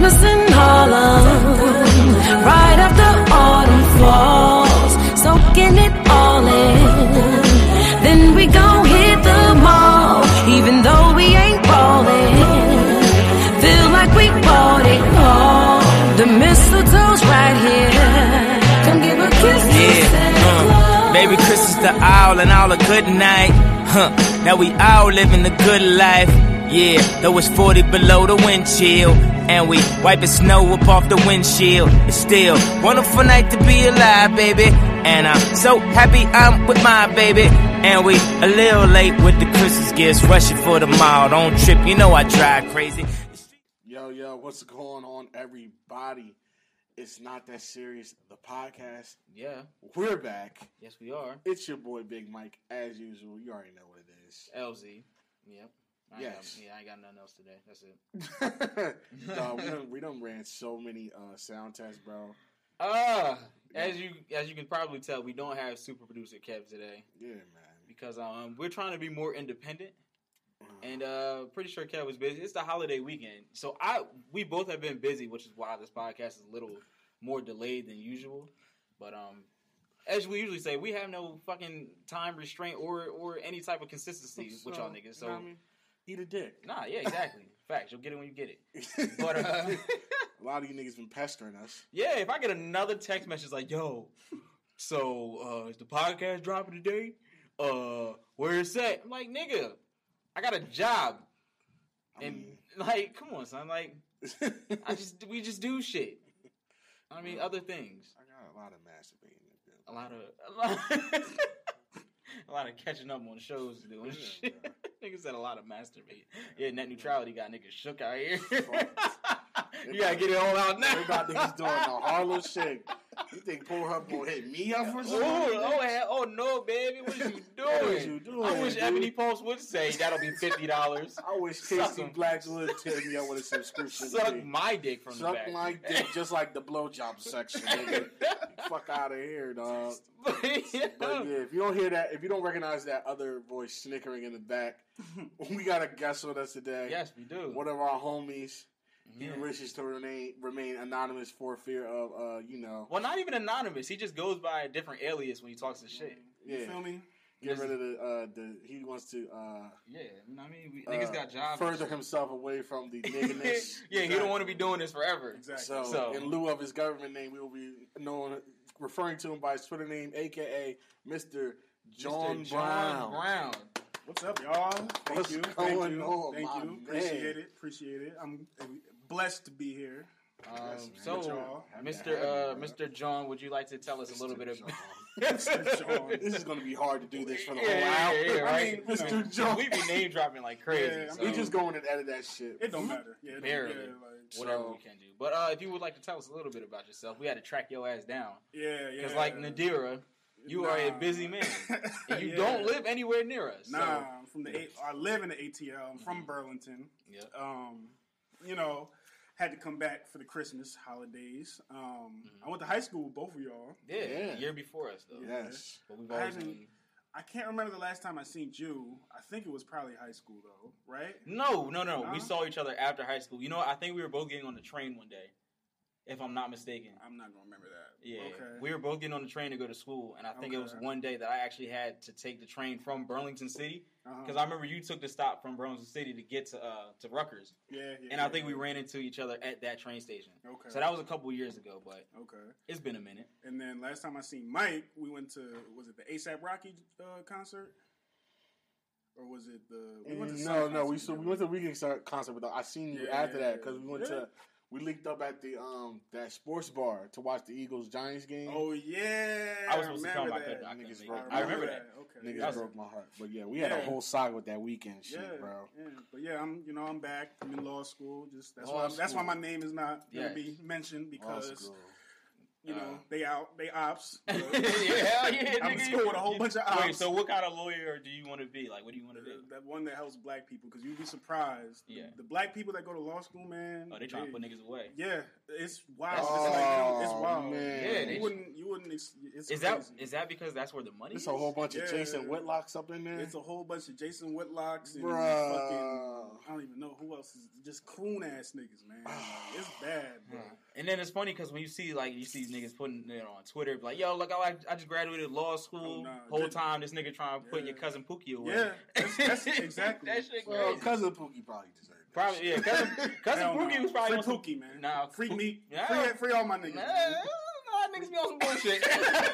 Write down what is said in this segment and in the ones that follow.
Christmas in Harlem, right after autumn falls, soaking it all in. Then we gon' hit the mall, even though we ain't ballin'. Feel like we bought it all. The mistletoe's right here. Come give a kiss to Santa Claus. Baby, Christmas the owl and all a good night. Now we all living the good life. Yeah, though it's 40 below the wind chill, and we wiping snow up off the windshield. It's still wonderful night to be alive, baby. And I'm so happy I'm with my baby. And we a little late with the Christmas gifts, rushing for the mall. Don't trip, you know I drive crazy. Yo, what's going on, everybody? It's Not That Serious, the podcast. Yeah. We're back. Yes, we are. It's your boy Big Mike, as usual. You already know what it is. LZ. Yep. Yes. I ain't got nothing else today. That's it. we done ran so many sound tests, bro. As you can probably tell, we don't have super producer Kev today. Yeah, man. Because we're trying to be more independent. And pretty sure Kev was busy. It's the holiday weekend. So we both have been busy, which is why this podcast is a little more delayed than usual. But as we usually say, we have no fucking time restraint or any type of consistency with y'all niggas. So you know what I mean? Eat a dick. Nah, yeah, exactly. Facts. You'll get it when you get it. But a lot of you niggas been pestering us. Yeah, if I get another text message like, yo, so is the podcast dropping today? Where is that? I'm like, nigga, I got a job. And like, come on, son. Like we just do shit. I mean, other things. I got a lot of masturbating to do. A lot of catching up on shows to do and shit. Niggas said a lot of masturbate. Yeah, net neutrality got niggas shook out here. You gotta get it all out now. They got niggas doing the Harlem shake. You think Pornhub gonna hit me up for something? Oh no, baby, what are you doing? What is you doing? I wish Ebony Pulse would say that'll be $50. I wish Casey Blacks would tell me I want a subscription. Suck my dick from the back. Suck my dick just like the blowjob section, nigga. Fuck out of here, dog. But yeah, if you don't hear that, if you don't recognize that other voice snickering in the back, we got a guest with us today. Yes, we do. One of our homies. He Yeah. wishes to remain anonymous for fear of, Well, not even anonymous. He just goes by a different alias when he talks his shit. Yeah. You feel me? Get rid of the he wants to, Yeah, you know what I mean? Niggas got jobs. further himself away from the nigginess. Yeah, he don't want to be doing this forever. Exactly. So, in lieu of his government name, we will be referring to him by his Twitter name, a.k.a. Mr. John Brown. What's up, y'all? Thank What's you. going on, Thank my you. man? Appreciate it. I'm blessed to be here. So, With y'all. Mr. John, would you like to tell us a little bit of... Mr. John. This is going to be hard to do this for the whole Yeah, hour. yeah, right. I mean, Mr. John. We be name dropping like crazy. Yeah, so We just going and edit that shit. It don't matter. Yeah, Barely. Whatever So- we can do. But if you would like to tell us a little bit about yourself, we had to track your ass down. Yeah. Because like Nadira, you are a busy man. And you Yeah. don't live anywhere near us. So. Nah, I'm from I live in the ATL. I'm from Burlington. Yeah. Had to come back for the Christmas holidays. I went to high school with both of y'all. Yeah, year before us though. Yes. But we've always been... I can't remember the last time I seen you. I think it was probably high school though, right? No. We saw each other after high school. You know, I think we were both getting on the train one day, if I'm not mistaken. I'm not gonna remember that. Yeah, Okay. we were both getting on the train to go to school, and I think it was one day that I actually had to take the train from Burlington City, because I remember you took the stop from Burlington City to get to Rutgers. Yeah. And I think we ran into each other at that train station. Okay. So that was a couple years ago, but Okay. it's been a minute. And then last time I seen Mike, we went to the ASAP Rocky concert, or was it the? We went to No. We went to the Weekend concert, but I seen you after that because we went Yeah. to. We linked up at the that sports bar to watch the Eagles Giants game. Oh yeah, I was supposed to come, I that. couldn't. Niggas make broke it. my I remember that. Okay. Niggas broke my heart, but yeah, we had a Yeah. whole saga with that weekend shit, Yeah, bro. yeah. But yeah, I'm back. I'm in law school. Just Law that's why school. my name is not Yes. gonna be mentioned Law because school. You know, they ops. yeah, I'm in school with a whole bunch of ops. Wait, so what kind of lawyer do you want to be? Like, what do you want to be? That one that helps black people, because you'd be surprised. Yeah. The black people that go to law school, man. Oh, they trying to put niggas away. Yeah, it's wild. Oh, it's wild. man. Yeah, You wouldn't. It's is crazy. that because that's where the money There's is? a whole bunch of Yeah. Jason Whitlocks up in there. It's a whole bunch of Jason Whitlocks and Bruh. fucking. I don't even know who else is just coon ass niggas, man. It's bad, bro. And then it's funny because when you see these niggas putting it on Twitter, like, yo, look, I just graduated law school. Oh, nah. Whole time this nigga trying to put your cousin Pookie away. Yeah, that's exactly. That shit Well, crazy. cousin Pookie probably deserved it. Probably, yeah. Cousin Hell Pookie no. was probably free on some- Pookie, man. Nah, free me. Yeah. Free all my niggas. Nah, man. niggas be on some bullshit.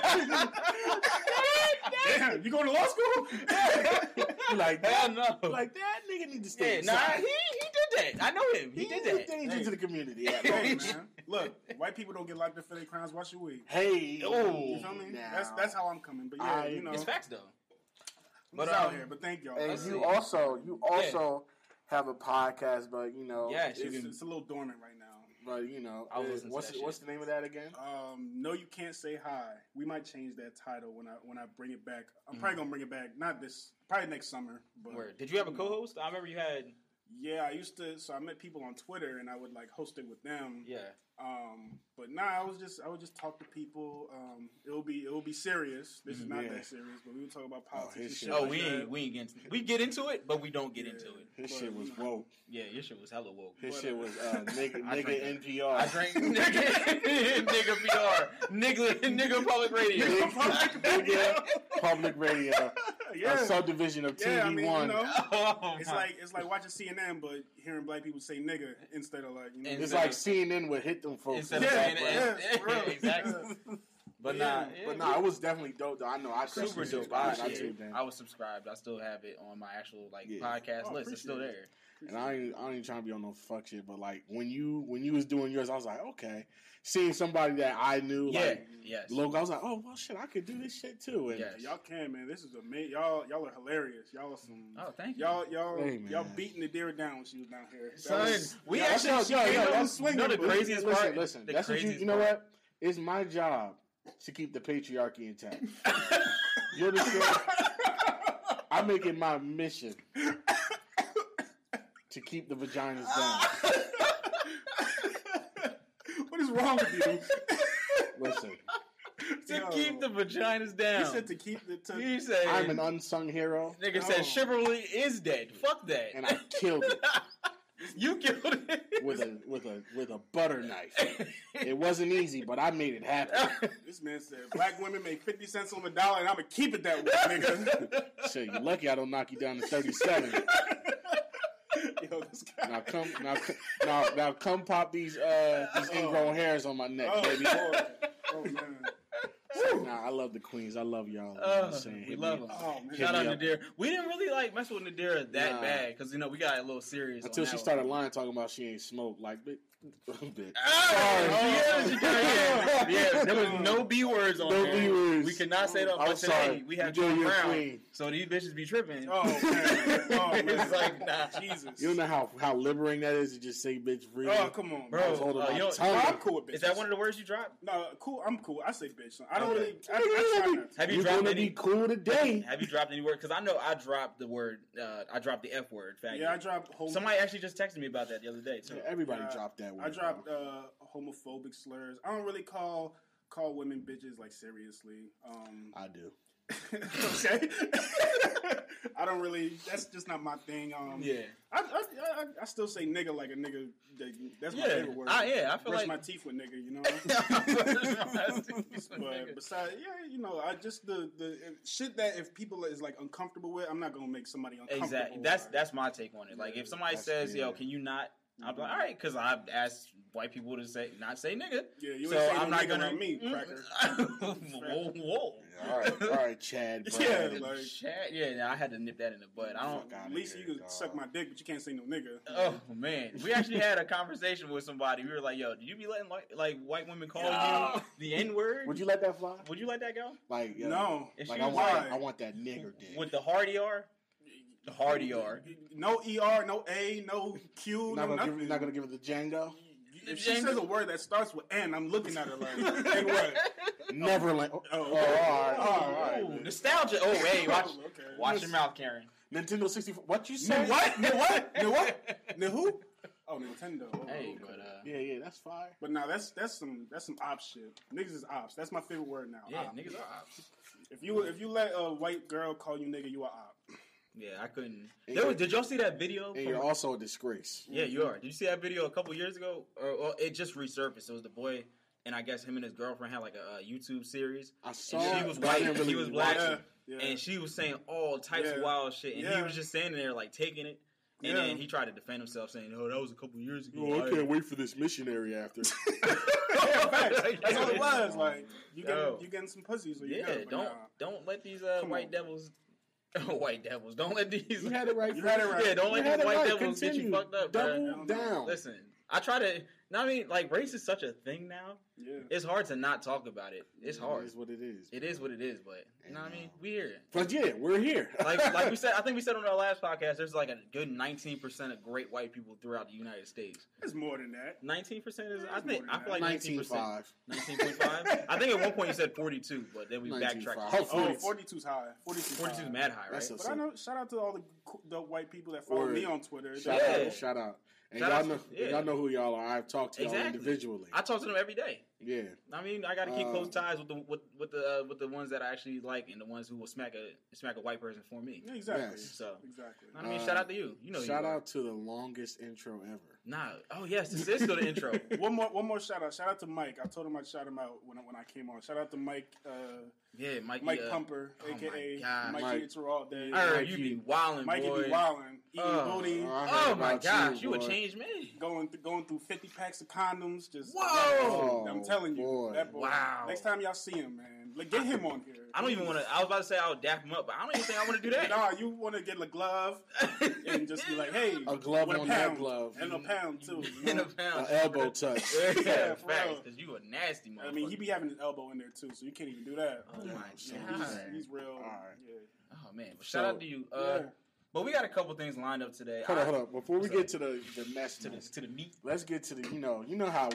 Damn, you going to law school? Like Hell that? no. Like that nigga need to stay Yeah, inside. he did that. I know him. He did that. Danger to the community. Yeah. Hey, man. Look, white people don't get locked up for their crimes. Wash your wig. Hey. Oh. You feel me? Now. That's how I'm coming. But yeah, you know, It's facts though. but out here. But thank y'all. And Let's you see. also have a podcast, but you know, Yes, you can. It's a little dormant right now. but you know, I'll listen to that shit. what's the name of that again? No, you can't say hi. We might change that title when I bring it back. I'm probably gonna bring it back. Not this. Probably next summer. But Where did you have a co-host? I remember you had. yeah, I used to. So I met people on Twitter, and I would like host it with them. Yeah. But I would just talk to people. It will be serious. This is not Yeah. that serious, but we would talk about politics. his and shit. shit Oh, like we that. ain't we get into it, but we don't get into it. His But, shit was you know. woke. Yeah, your shit was hella woke. His But, shit was nigga I drank NPR. I drank nigga PR, nigga public radio. Nigga public radio. Yeah. A subdivision of TV Yeah, I mean, One. you know, Oh, it's like watching CNN, but hearing black people say nigga instead of like, you know. And- It's like CNN would hit them folks. Instead in of the saying background. yeah, for real. exactly. But Yeah, It was definitely dope. Though I know I super definitely dope. I, subscribed. I tuned in. I was subscribed. I still have it on my actual Yeah. podcast Oh, list. It's still appreciate there. And I ain't even trying to be on no fuck shit, but like when you was doing yours, I was like, okay. Seeing somebody that I knew, Yeah. like Yes. logo, I was like, oh well, shit, I could do this shit too. And Yes. Y'all can, man. This is amazing. Y'all are hilarious. Y'all are some. Oh, thank you. Hey, man. Y'all beating the deer down when she was down here. That Son, was- we Yo, actually yo, she yo, came yo, up- I'm you swinging, know the but craziest part. listen. The That's what craziest you know. part- What? It's my job to keep the patriarchy intact. You understand? I make it my mission to keep the vaginas down. What is wrong with you? Listen, To Yo. keep the vaginas down. He said to keep the. To, He said, I'm an unsung hero, nigga No. said chivalry is dead. Fuck that. and I killed it You killed it. with a butter knife. It wasn't easy, but I made it happen. this man said black women make 50 cents on the dollar, and I'm gonna keep it that way, nigga. Shit, you're lucky I don't knock you down to 37. Yo, this guy. Now come pop these ingrown hairs on my neck, Oh, baby. Lord. Oh man. Nah, I love the queens. I love y'all. Oh, I'm saying, we hit love me- them. Oh man. Shout me out up. Nadir. We didn't really like mess with Nadir that Nah. bad because we got a little serious Until on she that started one. lying, talking about she ain't smoked. Like, bitch. Oh, yeah, there was no B words on No there. B words. We cannot say that. I'm But sorry. today we have You're John your Brown, queen. so these bitches be tripping. Oh man. Oh man. It's like, nah. Jesus. You don't know how liberating that is to just say bitch freely. Oh come on, Bro, I was holding my you know- tongue. No, I'm cool with bitches. Is that one of the words you dropped? No, cool. I'm cool. I say bitch. I don't Okay. really. I try not to. Have you You're dropped gonna any? be cool today. Have you dropped any word? Because I know I dropped the word. I dropped the F word. Faggot. Yeah, I dropped. Somebody actually just texted me about that the other day too. Yeah, everybody Yeah, dropped that word. I dropped bro. homophobic slurs. I don't really call women bitches like seriously. I do. Okay. I don't really. That's just not my thing. Yeah. I still say nigga like a nigga. That's my Yeah. favorite word. I feel brush like my teeth with nigga. You know. But But besides, yeah, you know, I just the shit that if people is like uncomfortable with, I'm not gonna make somebody uncomfortable. exactly. That's my take on it. Like if somebody That's- says, "Yo, yeah. can you not?" I'm like, "All right," because I've asked white people to not say nigga. Yeah, you So ain't say I'm no not nigga gonna around me, cracker. whoa. All right, Chad. Bro. Yeah, like Chat, yeah, I had to nip that in the bud. I don't. Fuck outta at least here, you can dog. suck my dick, but you can't say no nigga. Oh man, we actually had a conversation with somebody. We were like, "Yo, do you be letting like white women call you the N word? Would you let that fly? Would you let that go Like, No. If Like she I was want, like- I want that nigger dick. with the hard ER? The hard ER. No ER, no A, no Q, not no gonna nothing. give, not gonna give it the Django. If she says a word that starts with N, I'm looking at her like, and what? Neverland. All right. Nostalgia. Oh, hey, watch your mouth, Karen. Nintendo 64. What you say? No who? Oh, Nintendo. Hey, but yeah, that's fire. But now that's some ops shit. Niggas is ops. That's my favorite word now. Yeah, ops. niggas are ops. If you let a white girl call you nigga, you are op. Yeah, I couldn't. Did y'all see that video? And you're also a disgrace. Yeah, you are. Did you see that video a couple years ago? Or it just resurfaced. It was the boy, and I guess him and his girlfriend had like a YouTube series. I saw. And she was white, and he was black, Yeah. and she was saying all types of wild shit, and he was just standing there like taking it. And then he tried to defend himself, saying, "Oh, that was a couple years ago." Oh, I can't wait for this missionary after. That's all it was. Like you getting some pussy, so you don't let these white devils. White devils. Don't let these. You had it right. Yeah, don't let these white devils get you fucked up. Double down. Listen, I try to. I mean, like, race is such a thing now. Yeah. It's hard to not talk about it. It's hard. It is what it is. It is what it is, but you know what I mean? We're here. But yeah, we're here. like we said, I think we said on our last podcast, there's like a good 19% of great white people throughout the United States. It's more than that. 19% is. I feel like 19.5. 19.5. I think at one point you said 42, but then we backtracked. Hopefully, 42's high. 42's is mad high, right? But I know. Shout out to all the white people that follow me on Twitter. Shout out. And y'all know who y'all are. I've talked to y'all individually. I talk to them every day. Yeah. I mean, I got to keep close ties with the ones that I actually like and the ones who will smack a white person for me. Yeah, exactly. Yes. So exactly. I mean, shout out to you. You know, shout out to the longest intro ever. Nah. Oh yes, this is still the intro. One more shout out. Shout out to Mike. I told him I'd shout him out when I came on. Shout out to Mike. Mike Pumper, aka Mike Eats Raw Day. I heard you be wildin', Mikey boy. be wildin', eating booty. Oh my gosh, you a changed man. Going through 50 packs of condoms. Just whoa! I'm telling you, that boy. Wow. Next time y'all see him, man, get him on here. I don't even want to. I was about to say I would dap him up, but I don't even think I want to do that. Nah, you want to get a glove and just be like, hey, a glove on that glove, and a pound too, and a pound, an elbow touch. Yeah, facts. Because you a nasty motherfucker. I mean, he be having his elbow in there too, so you can't even do that. Oh my god, he's real. All right. Yeah. Oh man, well, shout out to you. But we got a couple things lined up today. Hold on. Before we get to the mess, to the meat, let's get to the you know how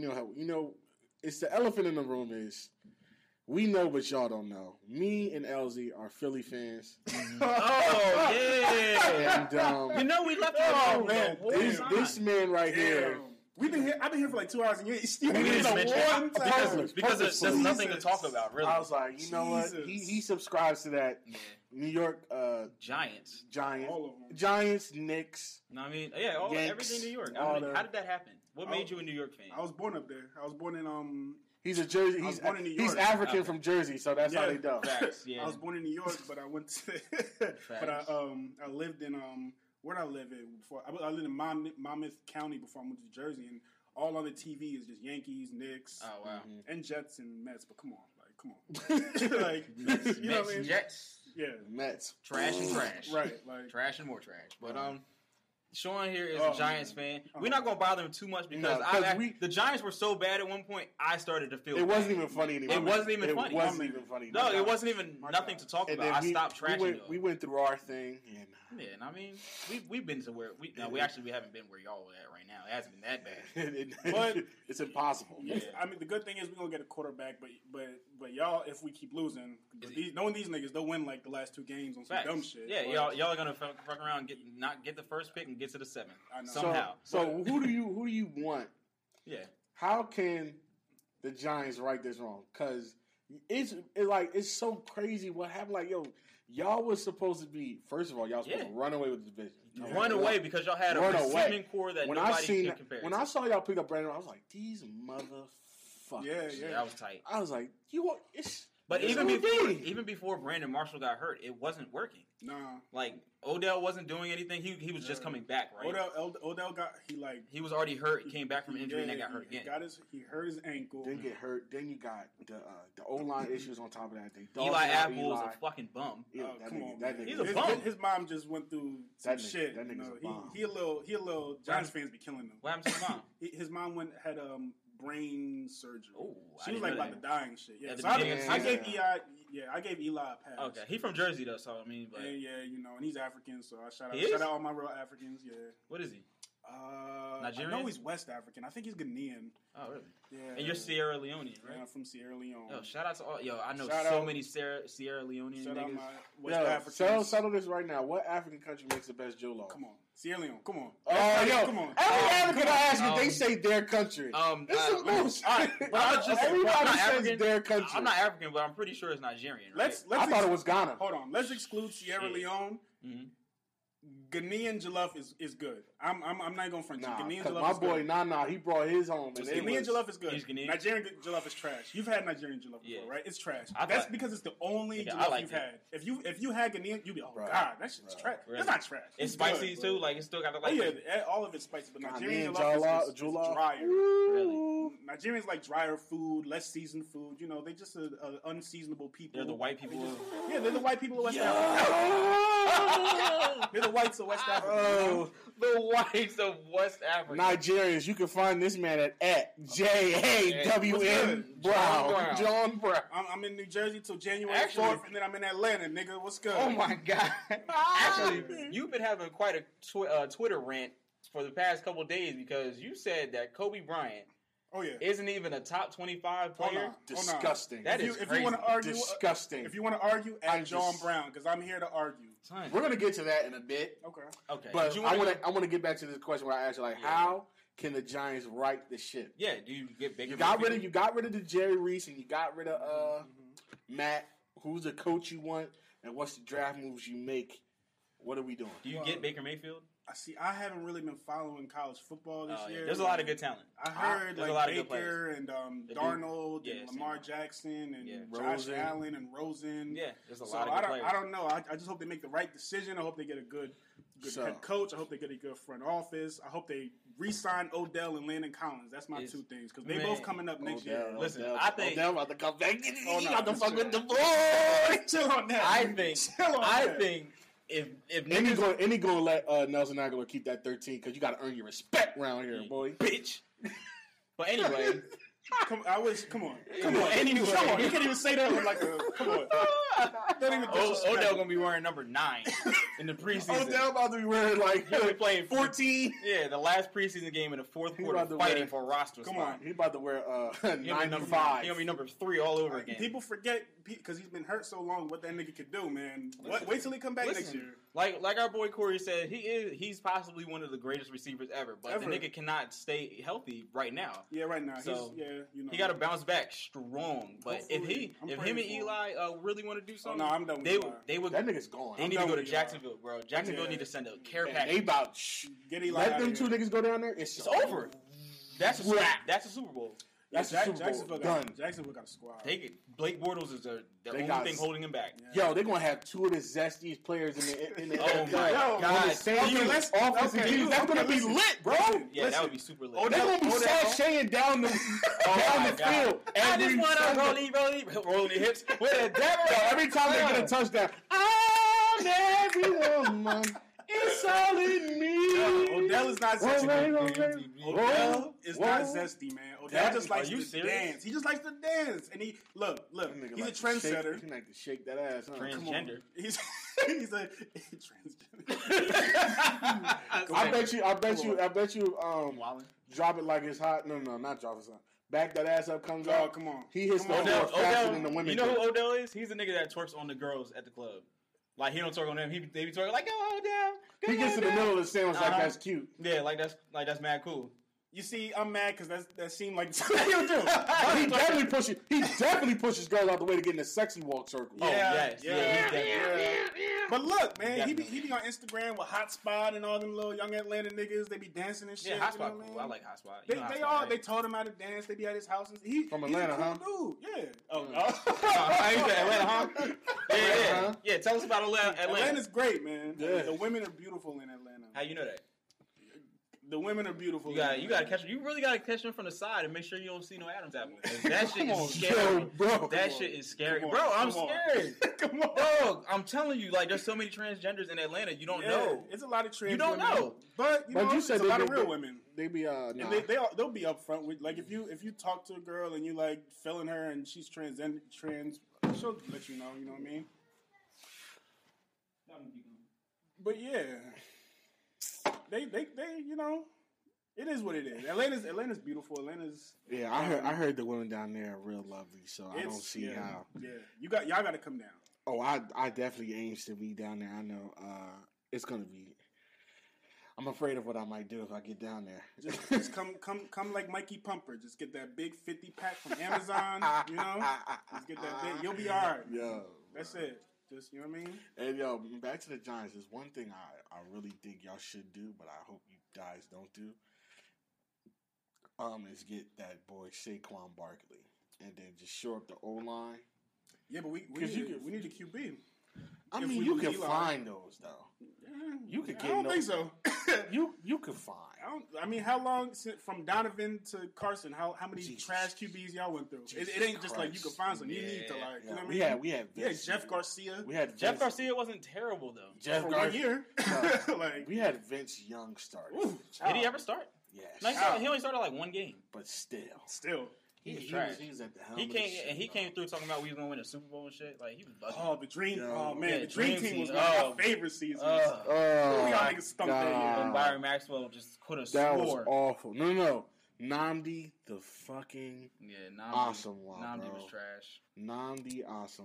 it's the elephant in the room is. We know, but y'all don't know. Me and LZ are Philly fans. Oh yeah, and you know we left. Oh man, this man right here. We've been here. I've been here for like 2 hours, and you because there's nothing to talk about. Really, I was like, you know what? He subscribes to that New York Giants, all of them. Giants, Knicks. No, I mean, Yanks, everything New York. I mean, how did that happen? What made you a New York fan? I was born up there. I was born in He's a Jersey. He's African from Jersey, so that's how they do. Facts, yeah. I was born in New York, but I went to. But I lived in where did I live in before? I lived in Monmouth County before I moved to Jersey, and all on the TV is just Yankees, Knicks, and Jets and Mets. But come on, like Mets, you know what I mean? Jets, yeah, Mets, trash and trash, right? Like trash and more trash. But Sean here is a Giants fan. We're not going to bother him too much because the Giants were so bad at one point, I started to feel it wasn't even funny anymore. It wasn't even funny. No, it wasn't even nothing to talk about. I stopped trashing we went through our thing. And I mean, we've been to where we haven't been where y'all were at right now. It hasn't been that bad. But it's impossible. Yeah. I mean, the good thing is we're gonna get a quarterback, but y'all, if we keep losing, knowing these niggas, they'll win like the last 2 games on some dumb shit. Yeah, y'all are gonna fuck around, not get the first pick and get to the 7th somehow. So who do you want? Yeah. How can the Giants right this wrong? Because it's so crazy what happened. Like, yo, y'all was supposed to be, first of all, y'all was supposed to run away with the division. Run away because y'all had a receiving core that nobody can compare. When I saw y'all pick up Brandon, I was like, these motherfuckers. Yeah. That was tight. I was like, but even before Brandon Marshall got hurt, it wasn't working. Nah. Like, Odell wasn't doing anything. He was just coming back, right? Odell he was already hurt. He came back from injury and then got hurt again. He hurt his ankle. Then get hurt. Then you got the O-line issues on top of that. Eli Apple's a fucking bum. Yeah, come on, that nigga. He's a bum. His mom just went through some shit. That nigga's a bum. He a little Giants fans be killing him. What happened to his mom? His mom had brain surgery. Oh, she was like about to die and shit. Yeah, so I gave Eli a pass. Okay, he from Jersey though, so I mean, but and and he's African, so I shout out all my real Africans. Yeah, what is he? Nigerian? I know he's West African. I think he's Ghanaian. Oh, really? Yeah. And you're Sierra Leonean, right? Yeah, I'm from Sierra Leone. Yo, shout out to all. Yo, I know Shout so out. many Sierra Leonean Shout out niggas. my West Africans. Settle this right now. What African country makes the best jollof? Come on. Sierra Leone. Come on. Oh, yo. Come on. Every African I ask you, they say their country. It's the most. Everybody says their country. I'm not African, but I'm pretty sure it's Nigerian. Right? I thought it was Ghana. Hold on. Let's exclude Sierra Leone. Mm-hmm. Ghanaian jollof is good. I'm not going to front you. Ghanaian jollof my is boy good. Nana, he brought his home. And Ghanaian jollof is good. He's Ghanaian? Nigerian jollof is trash. You've had Nigerian jollof before, right? It's trash. That's because it's the only jollof you've had. If you had Ghanaian, you'd be, oh god, that shit's trash. Really? It's not trash. It's spicy too. Like it's still got the Oh yeah, all of it's spicy, but Nigerian jollof is drier. Really? Nigerians like drier food, less seasoned food. You know, they just unseasonable people. They're the white people. Yeah, they're the white people of West Africa. They're the whites of West Africa. The whites of West Africa. Nigerians, you can find this man at JAWN Brown. John Brown. I'm in New Jersey till January 4th, and then I'm in Atlanta, nigga. What's good? Oh my god! Actually, you've been having quite a Twitter rant for the past couple of days because you said that Kobe Bryant. Oh yeah, isn't even a top 25 player. Disgusting. That is crazy. If you want to argue, disgusting. If you want to argue, at John Brown, because I'm here to argue. We're gonna get to that in a bit. Okay. But I want to get back to this question where I asked you, like, how can the Giants right the ship? Yeah. Do you get bigger? You got rid of the Jerry Reese and you got rid of Matt. Who's the coach you want? And what's the draft moves you make? What are we doing? Do you get Baker Mayfield? I haven't really been following college football this year. There's a lot of good talent. I heard there's a lot Baker and Darnold and Lamar Jackson and Josh Allen and Rosen. Yeah, there's a lot of good players. I don't know. I just hope they make the right decision. I hope they get a good head coach. I hope they get a good front office. I hope they re-sign Odell and Landon Collins. That's my two things because they both coming up next year. Listen, I think Odell about to come back. Oh, no, about to fuck with the boys. Chill on that. I think. If any gonna let Nelson Aguilar keep that 13 because you got to earn your respect around here, boy, bitch. But anyway, come on. Anyway, come on. You can't even say that with like a come on. Don't even Odell gonna be wearing number 9 in the preseason. Odell about to be wearing he'll be playing 14. Yeah, the last preseason game in the fourth quarter, fighting for a roster spot. Come on, he about to wear 95. He's gonna be number 3 all over again. People forget because he's been hurt so long what that nigga could do, man. Wait till he come back next year. Like our boy Corey said, he's possibly one of the greatest receivers ever, but the nigga cannot stay healthy right now. Yeah, right now. So he got to bounce back strong. But if him and Eli really want to do something, I'm done with they would. That nigga's gone. They need to go to Jacksonville, bro. Jacksonville need to send a care package. They about get Eli. Let them two niggas go down there. It's over. That's a Super Bowl. That's Jacksonville done. Jacksonville got a squad. Blake Bortles is the only thing holding him back. Yeah. Yo, they're gonna have two of the zestiest players in the oh my god! That's gonna be lit, bro. Yeah, that would be super lit. They're gonna be sashaying down the field. I just wanna rolling the hips with a devil. Every time they get a touchdown, I'm everyone. It's all in me. Odell is not zesty. Odell is not zesty, man. Odell just likes to dance. He just likes to dance. And he look. He's a trendsetter. He like to shake that ass. Huh? Transgender. He's a transgender. I bet you. Drop it like it's hot. No, not drop it. Back that ass up, comes out. Come on. He hits the floor faster than the women. You know who Odell is? He's the nigga that twerks on the girls at the club. Like, he don't twerk on them. They be twerking like, oh, Odell. He gets to the middle of the sandwich like that's cute. Yeah, like that's mad cool. You see, I'm mad because that seemed like something he'll do. He definitely pushes girls out the way to get in the sexy walk circle. Yeah. But look, man, he be on Instagram with Hotspot and all them little young Atlanta niggas. They be dancing and shit. Yeah, Hotspot cool. I like Hotspot. They taught him how to dance. They be at his house. From Atlanta, he's a cool dude. Yeah. Atlanta, huh? Yeah. Tell us about Atlanta. Atlanta's great, man. Yeah. The women are beautiful in Atlanta. How you know that? The women are beautiful. You gotta catch them. You really gotta catch them from the side and make sure you don't see no Adam's apple. That shit is scary, bro. That shit is scary, bro. I'm scared. Come on, dog. I'm telling you, like, there's so many transgenders in Atlanta. You don't know. It's a lot of trans. You don't know, but you said it's a lot of real women. They be and they'll be upfront with, like, if you talk to a girl and you like feeling her and she's trans, she'll let you know. You know what I mean? But yeah, they It is what it is. Atlanta's beautiful. Atlanta's I heard the women down there are real lovely, so I don't see how. Yeah, y'all got to come down. Oh, I definitely aims to be down there. I know it's gonna be. I'm afraid of what I might do if I get down there. Just come like Mikey Pumper. Just get that big 50 pack from Amazon. You know, just get that big. You'll be all right. Yo, that's it. Just, you know what I mean? And yo, back to the Giants. There's one thing I really think y'all should do, but I hope you guys don't do. Is get that boy Saquon Barkley and then just shore up the O-line. Yeah, but we need a QB. I mean, you can find those though. You could get. I don't think so. you could find. I mean, how long from Donovan to Carson? How many trash QBs y'all went through? It ain't just like you can find some. You need to like. You know what I mean? We had Jeff Garcia. Jeff Garcia wasn't terrible though. Jeff for Garcia. 1 year. Like we had Vince Young start. Did he ever start? Yes. No, he only started like one game. But still. He was at the helm. He came through talking about we was gonna win a Super Bowl and shit. Like he was bugging. Oh, the dream! Oh man, the dream team was one of my favorite seasons. Y'all niggas stunk that year. And Byron Maxwell just could have That scored. was awful. No. Nnamdi the fucking awesome lot. Nnamdi was trash. Nnamdi awesome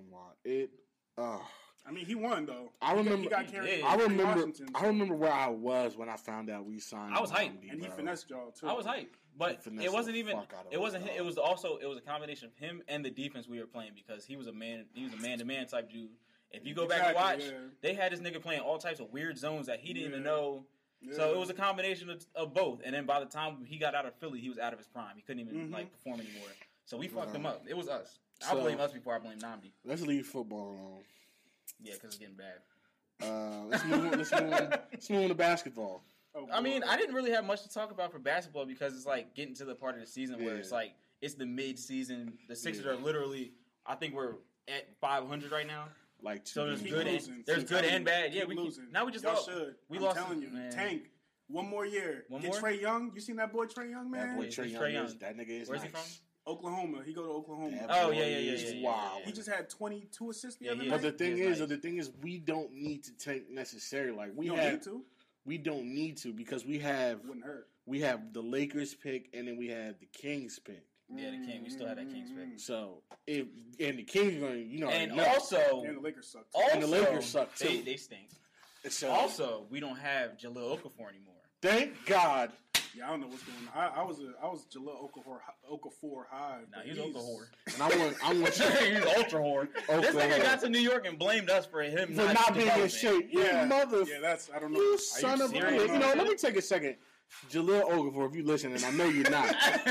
lot. I mean, he won though. I remember. He got carried. I remember where I was when I found out we signed. I was hyped, and he finessed y'all too. I was hyped, but it wasn't even. It wasn't him. It was a combination of him and the defense we were playing because he was a man-to-man type dude. If you go back and watch, they had this nigga playing all types of weird zones that he didn't even know. Yeah. So it was a combination of both. And then by the time he got out of Philly, he was out of his prime. He couldn't even perform anymore. So we fucked him up. It was us. I blame us before I blame Nnamdi. Let's leave football alone. Yeah, because it's getting bad. Let's move on to basketball. Oh, I mean, I didn't really have much to talk about for basketball because it's like getting to the part of the season where it's like it's the mid-season. The Sixers are literally, I think we're at 500 right now. Like so, there's good and bad. Yeah, we just lost. We lost. I'm telling you, man. Tank. One more year. Get Trae Young. You seen that boy Trae Young, man? That boy Trae Young. That nigga is. Where's he from? Oklahoma. He go to Oklahoma. Yeah. Wow. He just had 22 assists the other night. But the thing is, we don't need to tank necessarily. Like we don't need to because we have. Wouldn't hurt. We have the Lakers pick and then we have the Kings pick. Yeah, the King. We still have that Kings pick. So the Kings are going, and the Lakers suck. And the Lakers suck too. They stink. So, also, we don't have Jahlil Okafor anymore. Thank God. Yeah, I don't know what's going on. I was Jahlil Okafor high. Nah, he's Okafor. And I want he's ultra whore. This nigga got to New York and blamed us for him not being in shape. Yeah, that's I don't know. You son of a bitch. You know, let me take a second. Jahlil Okafor, if you listen, and I know you're not,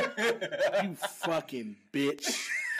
you fucking bitch.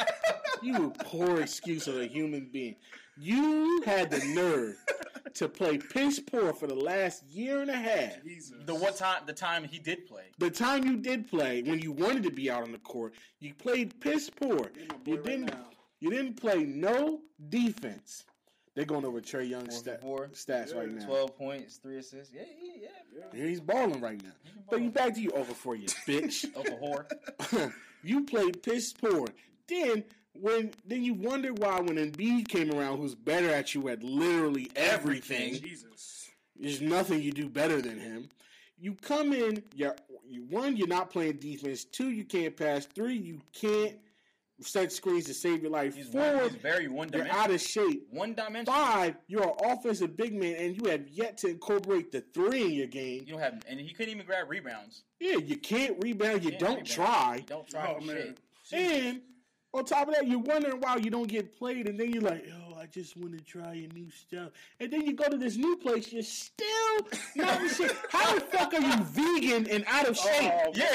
You a poor excuse of a human being. You had the nerve to play piss poor for the last year and a half. Jesus. The time he did play. The time you did play, when you wanted to be out on the court, you played piss poor. You didn't play no defense. They're going over Trae Young's stats right now. 12 points, 3 assists. Yeah. He's balling right now. But you back to you Okafor, you bitch. Okafor. You played piss poor. Then you wonder why when Embiid came around, who's better at you at literally everything. Jesus. There's nothing you do better than him. You come in, you're not playing defense. 2, you can't pass. 3, you can't set screens to save your life. 4, he's very one-dimensional. You're out of shape. One-dimensional. 5, you're an offensive big man, and you have yet to incorporate the 3 in your game. You don't have, and he couldn't even grab rebounds. Yeah, you can't rebound. You don't try. You don't try. Shit. And on top of that, you're wondering why you don't get played, and then you're like, I just want to try a new stuff. And then you go to this new place, you're still not in shape. How the fuck are you vegan and out of shape?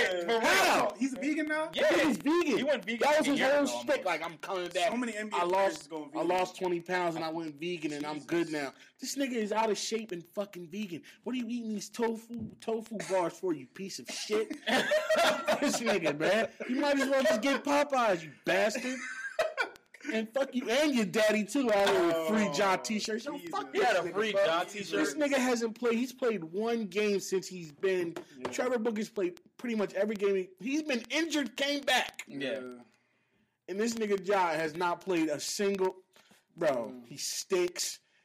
How? He's a vegan now? Yeah, he's vegan. He went vegan. That was his whole shtick. Like, I'm coming back. So many NBA I lost 20 pounds and I went vegan and I'm good now. This nigga is out of shape and fucking vegan. What are you eating these tofu bars for, you piece of shit? This nigga, man. You might as well just get Popeyes, you bastard. And fuck you and your daddy too. Out here with free Ja t-shirts. Yo, fuck he had a free Ja t-shirt. This nigga hasn't played. He's played one game since he's been. Yeah. Trevor Booker's played pretty much every game. He's been injured, came back. Yeah. And this nigga Ja has not played a single. Bro, he stinks.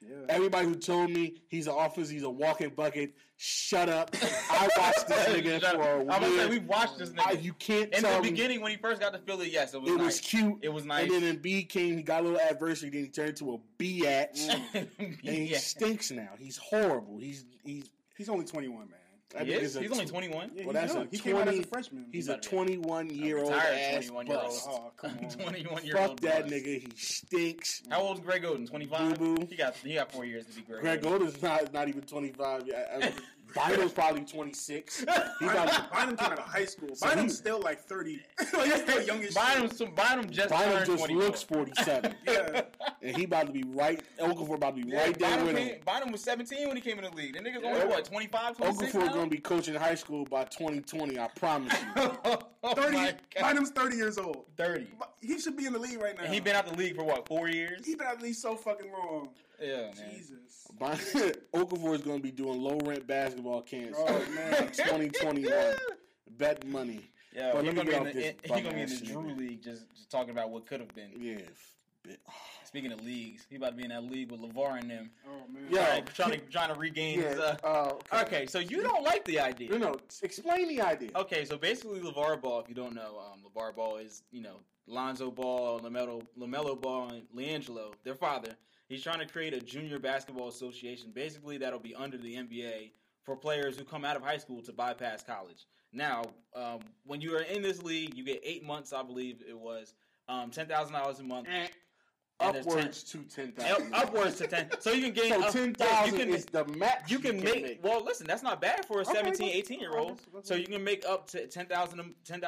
Yeah. Everybody who told me he's a walking bucket, shut up. I watched this nigga for a week. I'm gonna say we watched this nigga. You can't in tell the beginning when he first got to Philly. Yes, it was. It nice. was cute. It was nice. And then Embiid came. He got a little adversity. Then he turned into a biatch. And he stinks now. He's horrible. He's only 21, man. He's only 21. Yeah, well, he came out as a freshman. He's a 21-year-old ass bust. Oh, come on. 21-year-old. Fuck that nigga. He stinks. How old is Greg Oden? 25. Boo-boo. He got 4 years to be Greg Oden's not even 25 yet. Bynum's probably 26. Bynum came out of high school. So Bynum's still like 30. He's still young as shit. Bynum just looks 47. Yeah. And he about to be right. Okafor about to be right there with him. Bynum was 17 when he came in the league. That nigga's only, what, 25, 26 Okafor going to be coaching high school by 2020, I promise you. 30. Bynum's 30 years old. 30. He should be in the league right now. And he been out the league for, what, 4 years? He been out the league so fucking long. Yeah, man. Jesus. Okafor is going to be doing low-rent basketball camps in 2021. Bet money. Yeah, he's going to be in the Drew League just talking about what could have been. Yeah. Speaking of leagues, he about to be in that league with LeVar and them. Oh, man. Yeah. Trying to regain his... Okay, so you don't like the idea. No, explain the idea. Okay, so basically LeVar Ball, if you don't know, LeVar Ball is, Lonzo Ball, LaMelo Ball, and LiAngelo, their father. He's trying to create a junior basketball association. Basically, that'll be under the NBA for players who come out of high school to bypass college. Now, when you are in this league, you get 8 months, I believe it was, $10,000 a month. Upwards to 10,000. Upwards to 10. So you can gain. So 10,000 is the max. You can make. Well, listen, that's not bad for a 17, 18-year-old. So you can make up to $10,000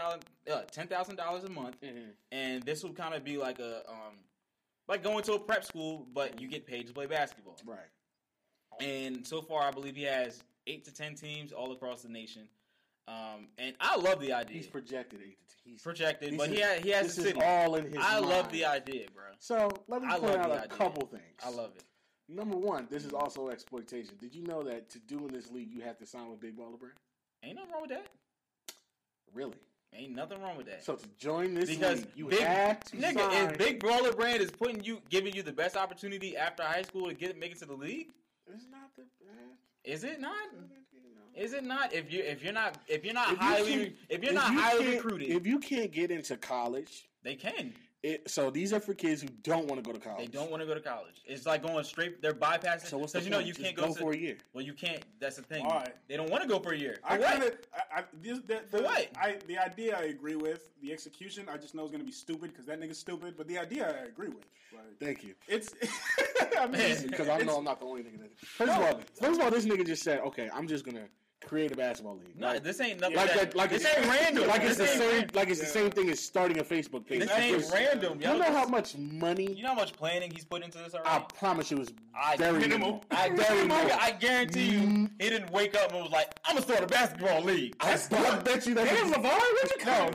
a month, and this will kind of be like a like going to a prep school, but you get paid to play basketball. Right. And so far, I believe he has 8 to 10 teams all across the nation. And I love the idea. He's projected 8 to 10. He's projected, but he has this a city. Is all in his I mind. love the idea, bro. So let me point out a couple things. I love it. Number one, this is also exploitation. Did you know that to do in this league, you have to sign with Big Baller Brand? Ain't nothing wrong with that. Really? Ain't nothing wrong with that. So to join this because league, you have to sign. If Big Baller Brand is giving you the best opportunity after high school to make it to the league, it's not the best. Is it not? Is it not? If you're not highly recruited, if you can't get into college, they can. So these are for kids who don't want to go to college. They don't want to go to college. It's like going straight. They're bypassing. So what's the point? You can't go for a year. Well, you can't. That's the thing. All right. They don't want to go for a year. For what? The idea I agree with. The execution, I just know is going to be stupid because that nigga's stupid. But the idea I agree with. Like, thank you. It's because I know I'm not the only nigga. First of all, this nigga just said, "Okay, I'm just gonna create a basketball league." No, this ain't nothing. This ain't random. Like it's the same. Like it's the same thing as starting a Facebook page. This ain't random. You know how much money? You know how much planning he's put into this already? I promise you, it was very minimal. I guarantee you, he didn't wake up and was like, "I'm gonna start a basketball league." I bet you that. Damn, LeVar, where'd you come?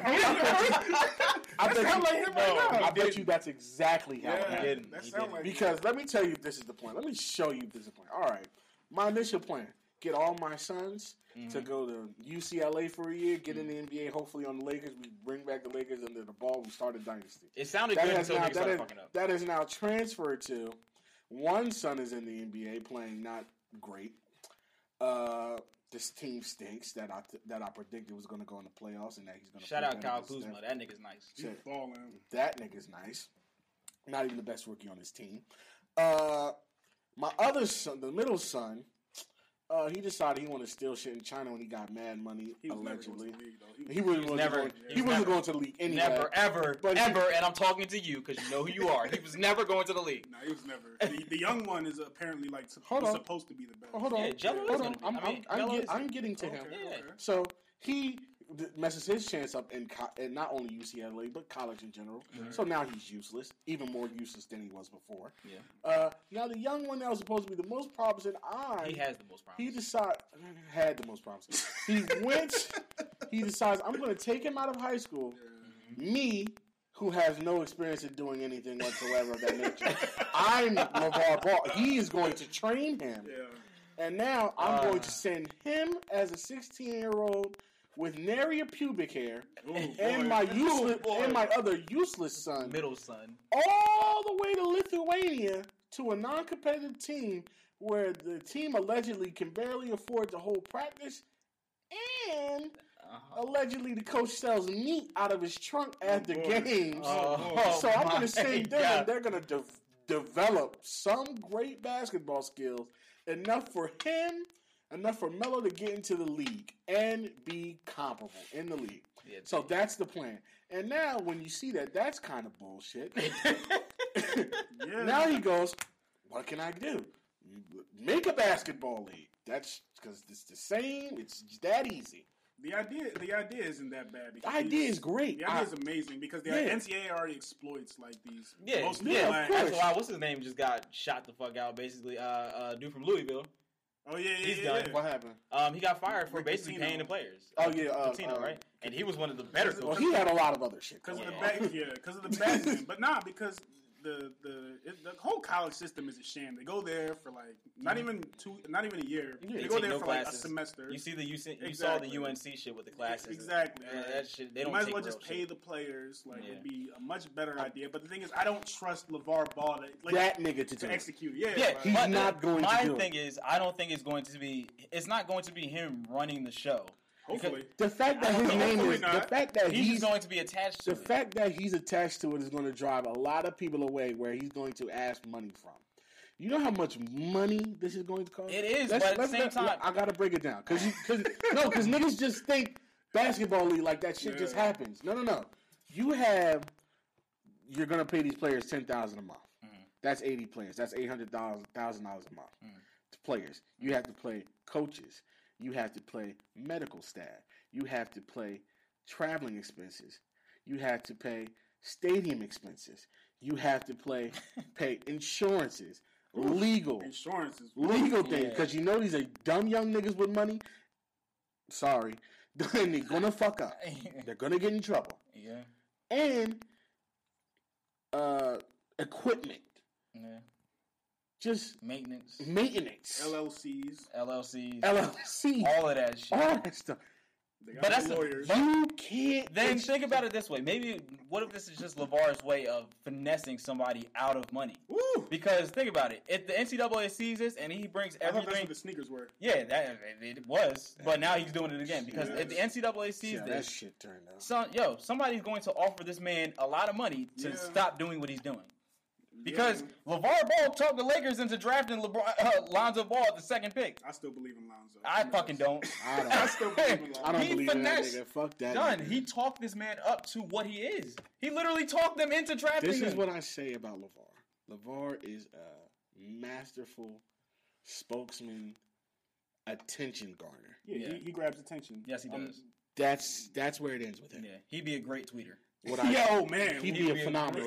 I bet you that's exactly how it happened. That sound like because let me tell you, this is the plan. Let me show you this is the plan. All right, my initial plan: get all my sons to go to UCLA for a year, get in the NBA. Hopefully on the Lakers, we bring back the Lakers under the ball. We start a dynasty. It sounded good until they started fucking up. That is now transferred to one son is in the NBA playing not great. This team stinks that I predicted was going to go in the playoffs and that he's going to shout out Kyle Kuzma. That nigga's nice. He's balling. That nigga's nice. Not even the best rookie on his team. My other son, the middle son, he decided he wanted to steal shit in China when he got mad money, allegedly. He wasn't going to the league anyway. Never, ever, and I'm talking to you because you know who you are. He was never going to the league. No, he was never. The young one is apparently like supposed to be the best. Hold on. Yeah, Jello I'm getting to him. Okay. So he messes his chance up in not only UCLA but college in general. Mm-hmm. So now he's useless, even more useless than he was before. Yeah. Now the young one that was supposed to be the most promising, he has the most promise. He had the most promising. He decides I'm going to take him out of high school. Mm-hmm. Me, who has no experience in doing anything whatsoever of that nature. I'm LeVar Ball. He is going to train him. Yeah. And now I'm going to send him as a 16-year-old with nary a pubic hair and my other useless son, middle son, all the way to Lithuania to a non-competitive team where the team allegedly can barely afford to hold practice, and allegedly the coach sells meat out of his trunk after games. So I'm going to say they're going to develop some great basketball skills enough for Melo to get into the league and be comparable in the league. Yeah, so that's the plan. And now when you see that, that's kind of bullshit. Now he goes, what can I do? Make a basketball league. That's because it's the same. It's that easy. The idea isn't that bad. The idea is great. The idea is amazing because the NCAA already exploits like these. Of course. That's why what's his name just got shot the fuck out. Basically, dude from Louisville. Oh yeah, he's done. What happened? He got fired for basically paying the players. Pitino, right? And he was one of the better coaches. Well, he had a lot of other shit. Because of the back, but not because the whole college system is a sham. They go there for like not even a year. They go there for like a semester. You see you saw the UNC shit with the classes. Exactly. That shit. They don't. You might as well just pay the players. Like it'd be a much better idea. But the thing is, I don't trust LeVar Ball that nigga to execute. He's not going to do it. My thing is, I don't think it's going to be. It's not going to be him running the show. Hopefully, the fact that his name is the fact that he's going to be attached to the fact that he's attached to it is going to drive a lot of people away where he's going to ask money from. You know how much money this is going to cost? It is, but at the same time, I gotta break it down because niggas just think basketball league like that shit just happens. No. You're gonna pay these players $10,000 a month. That's 80 players. That's $800,000 a month to players. You have to play coaches. You have to pay medical staff. You have to pay traveling expenses. You have to pay stadium expenses. You have to pay insurances, legal things. Because you know these are dumb young niggas with money. Sorry. They're going to fuck up. They're going to get in trouble. Yeah. And equipment. Yeah. Just maintenance, LLCs, all of that shit, all that stuff. But that's lawyers. You can't. Then think about it this way: maybe what if this is just LeVar's way of finessing somebody out of money? Woo! Because think about it: if the NCAA sees this and he brings everything, I thought that's what the sneakers were. Yeah, it was, but now he's doing it again because if the NCAA sees this, that shit turned out. Somebody's going to offer this man a lot of money to stop doing what he's doing. Because LeVar Ball talked the Lakers into drafting Lonzo Ball at the second pick. I still believe in Lonzo. I fucking don't. I still believe in Lonzo. I don't believe in that nigga. Fuck that. Done. He talked this man up to what he is. He literally talked them into drafting him. This is what I say about LeVar. LeVar is a masterful spokesman, attention garner. Yeah. He grabs attention. Yes, he does. That's where it ends with him. Yeah, he'd be a great tweeter. He'd be a phenomenal.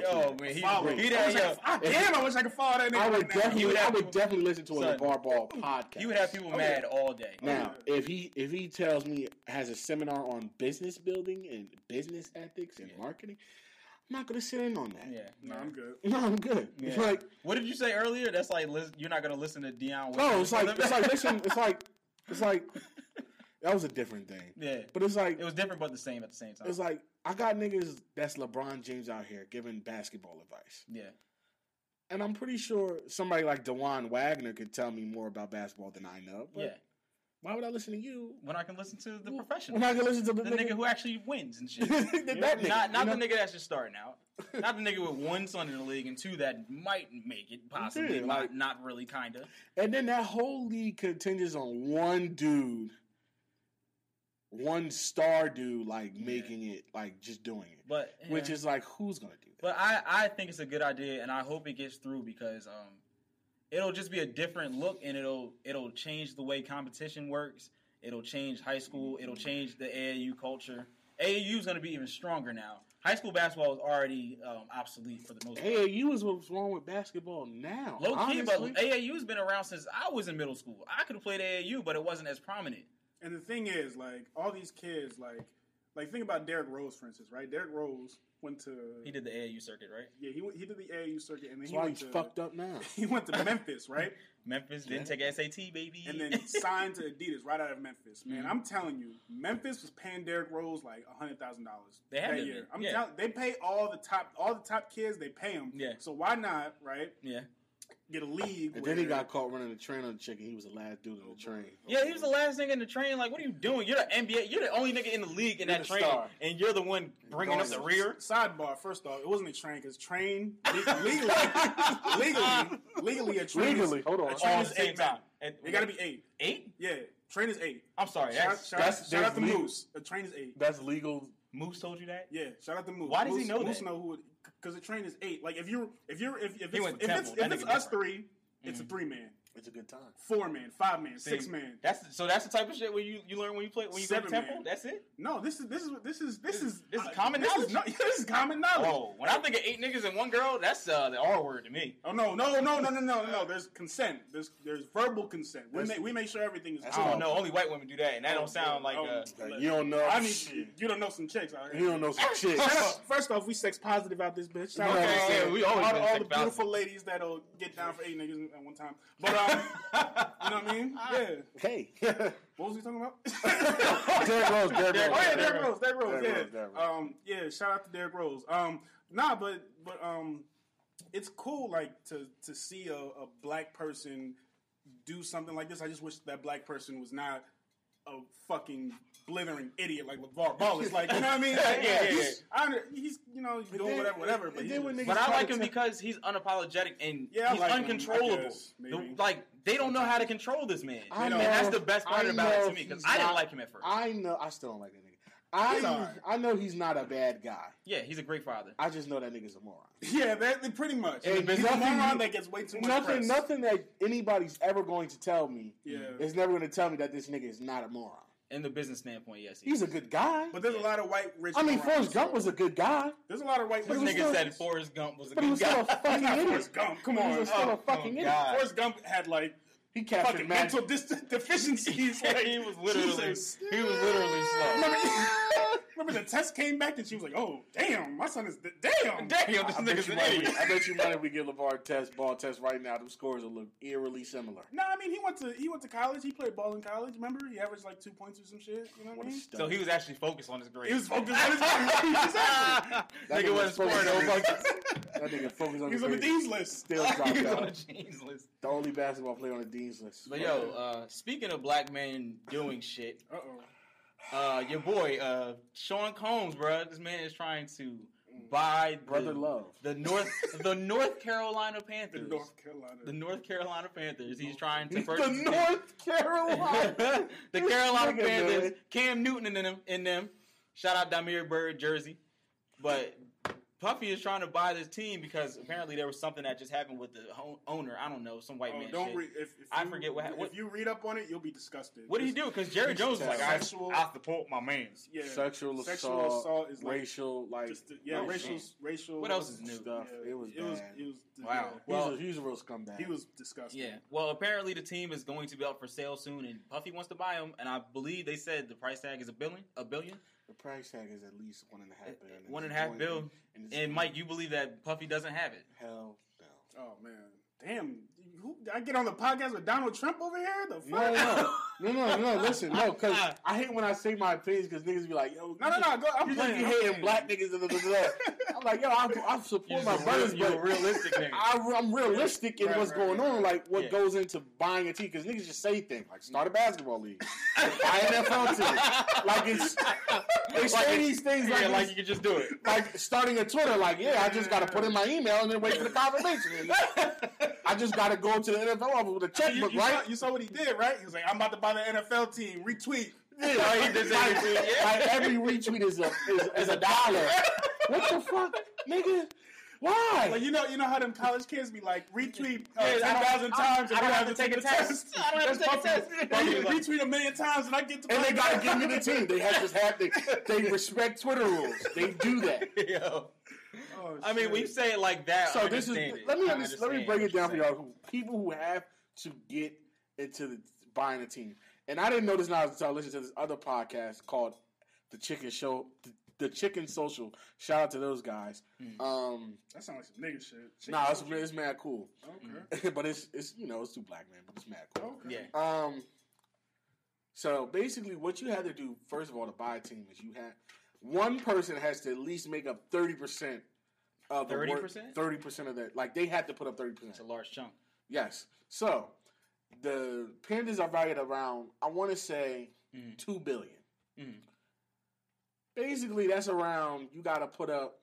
I wish I could follow that nigga. I would definitely listen to a LeVar Ball podcast. He would have people mad all day. Now, if he tells me has a seminar on business building and business ethics and marketing, I'm not gonna sit in on that. Yeah, no, I'm good. No, I'm good. Yeah. Like, what did you say earlier? That's like you're not gonna listen to Deion. No, it's like. That was a different thing. Yeah. But it's like... It was different but the same at the same time. It's like, I got niggas that's LeBron James out here giving basketball advice. Yeah. And I'm pretty sure somebody like DeJuan Wagner could tell me more about basketball than I know. But why would I listen to you? When I can listen to the professional. When I can listen to the nigga who actually wins and shit. That nigga, not the nigga that's just starting out. Not the nigga with one son in the league and two that might make it, possibly. Not really, kind of. And then that whole league contingents on one dude... One star dude, making it, just doing it. Which is who's going to do that? But I think it's a good idea, and I hope it gets through because it'll just be a different look, and it'll change the way competition works. It'll change high school. It'll change the AAU culture. AAU is going to be even stronger now. High school basketball is already obsolete for the most part. AAU is what's wrong with basketball now. Low key, but AAU has been around since I was in middle school. I could have played AAU, but it wasn't as prominent. And the thing is, all these kids, like think about Derrick Rose, for instance, right? Derrick Rose went to... He did the AAU circuit, right? Yeah, he did the AAU circuit, and then he went to... fucked up now. He went to Memphis, right? Memphis didn't take SAT, baby. And then signed to Adidas right out of Memphis. Man, I'm telling you, Memphis was paying Derrick Rose like $100,000 that year. I'm telling they pay all the top kids. They pay them. Yeah. So why not, right? Yeah. Get a league. And then he got caught running the train on the chick, and he was the last dude in the train. Yeah, he was the last nigga in the train. Like, what are you doing? You're the NBA. You're the only nigga in the league in that train, and you're the one bringing up the rear. Sidebar. First off, it wasn't a train because train legally a train. Legally, hold on. A train is 8 time. It got to be 8. 8? Yeah, train is 8. I'm sorry. Shout out to Moose. A train is 8. That's legal. Moose told you that? Yeah. Shout out to Moose. Why does he know Moose that? Know who? Because the train is 8. Like if it's us 3. It's a 3-man. It's a good time. 4-man, 5-man, 6-man. That's the type of shit where you learn when you go to Temple. That's it. No, this is common knowledge. This is common knowledge. Oh, when I think of 8 niggas and 1 girl, that's the R word to me. Oh no. There's consent. There's verbal consent. We make sure everything is. I don't know. Only white women do that, and that don't sound like. You don't know. You don't know some chicks. You don't know some chicks. First off, we sex positive out this bitch. Okay, we always all the beautiful ladies that'll get down for 8 niggas at one time. But you know what I mean? Yeah. Hey. What was he talking about? Derrick Rose. Oh yeah, Derrick Rose. Yeah. Shout out to Derrick Rose. But it's cool like to see a black person do something like this. I just wish that black person was not a fucking blithering idiot like LeVar Ball is. Like, you know what I mean? Like, he's doing whatever. But I like him because he's unapologetic and he's uncontrollable. They don't know how to control this man. And that's the best part about it to me because I didn't like him at first. I still don't like that nigga. I know he's not a bad guy. Yeah, he's a great father. I just know that nigga's a moron. Yeah, pretty much. And he's a moron that gets way too much press. Nothing that anybody's ever going to tell me is never going to tell me that this nigga is not a moron. In the business standpoint, yes. He's a good guy. But there's a lot of white rich Forrest Gump was a good guy. There's a lot of white rich niggas said Forrest Gump was a good guy. But he was still a fucking idiot. Forrest Gump, come on. He was still a fucking idiot. Forrest Gump had he captured mental deficiencies. He was literally slow. Remember the test came back and she was like, "Oh, damn, my son is damn, this nigga's an idiot." I bet you money if we give LeVar ball test right now, the scores will look eerily similar. No, I mean he went to college. He played ball in college. Remember, he averaged like 2 points or some shit. You know what I mean? So he was actually focused on his grades. He was focused on his grades. Exactly. Nigga wasn't scoring no buckets. That nigga focused on his grades. He was on the Dean's list. Still dropped out. He was on the Dean's list. The only basketball player on the Dean's list. But speaking of black men doing shit. Your boy, Sean Combs, bro. This man is trying to buy the North Carolina Panthers. The North Carolina Panthers. He's trying to purchase the North Carolina. The Carolina Panthers. Man. Cam Newton in them. Shout out Damiere Byrd jersey. But Puffy is trying to buy this team because apparently there was something that just happened with the owner. I don't know, some white man shit. I forget what happened. If you read up on it, you'll be disgusted. What did he do? Because Jerry Jones was like, I support my mans. Yeah. Sexual assault is racial, racial. What else is new? Stuff. Yeah. It was bad. Wow. Well, he's a real scumbag. He was disgusting. Yeah. Well, apparently the team is going to be up for sale soon, and Puffy wants to buy them. And I believe they said the price tag is $1 billion. The price tag is at least $1.5 billion. $1.5 billion. And Mike, you believe that Puffy doesn't have it? Hell no. Oh man, damn! Did I get on the podcast with Donald Trump over here? The fuck? No. Listen, no, because I hate when I say my opinions because niggas be like, yo, no. Go, I'm playing. You hating black niggas. I'm like, yo, I support my brothers, but you're a realistic nigga. I'm realistic in what's going on, like what goes into buying a team. Because niggas just say things like start a basketball league, buy an NFL team. Like they say these things like you can just do it. Like starting a Twitter, like I just got to put in my email and then wait for the confirmation. I just got to go to the NFL office with a checkbook, right? You saw what he did, right? He was like, I'm about to buy the NFL team. Retweet. Yeah, he did like every retweet is $1. What the fuck, nigga? Why? Like you know how them college kids be like retweet 10,000 times and I don't have to take a test. I don't have to take a test. Retweet 1,000,000 times and I get to. And they gotta give me the team. They respect Twitter rules. They do that. Yo. Oh, I mean, we say it like that. So this is. Let me break it down for y'all. People who have to get into buying a team, and I didn't know this now until I listened to this other podcast called the Chicken Show, the Chicken Social. Shout out to those guys. That sounds like some nigga shit. Nah, it's mad cool. Okay. But it's it's two black men, but it's mad cool. Okay. Yeah. So basically, what you had to do first of all to buy a team is one person has to at least make up 30% of the 30%? 30% of that. Like they had to put up 30%. It's a large chunk. Yes. So the Panthers are valued around, I want to say, $2 billion. Mm-hmm. Basically, that's around, you got to put up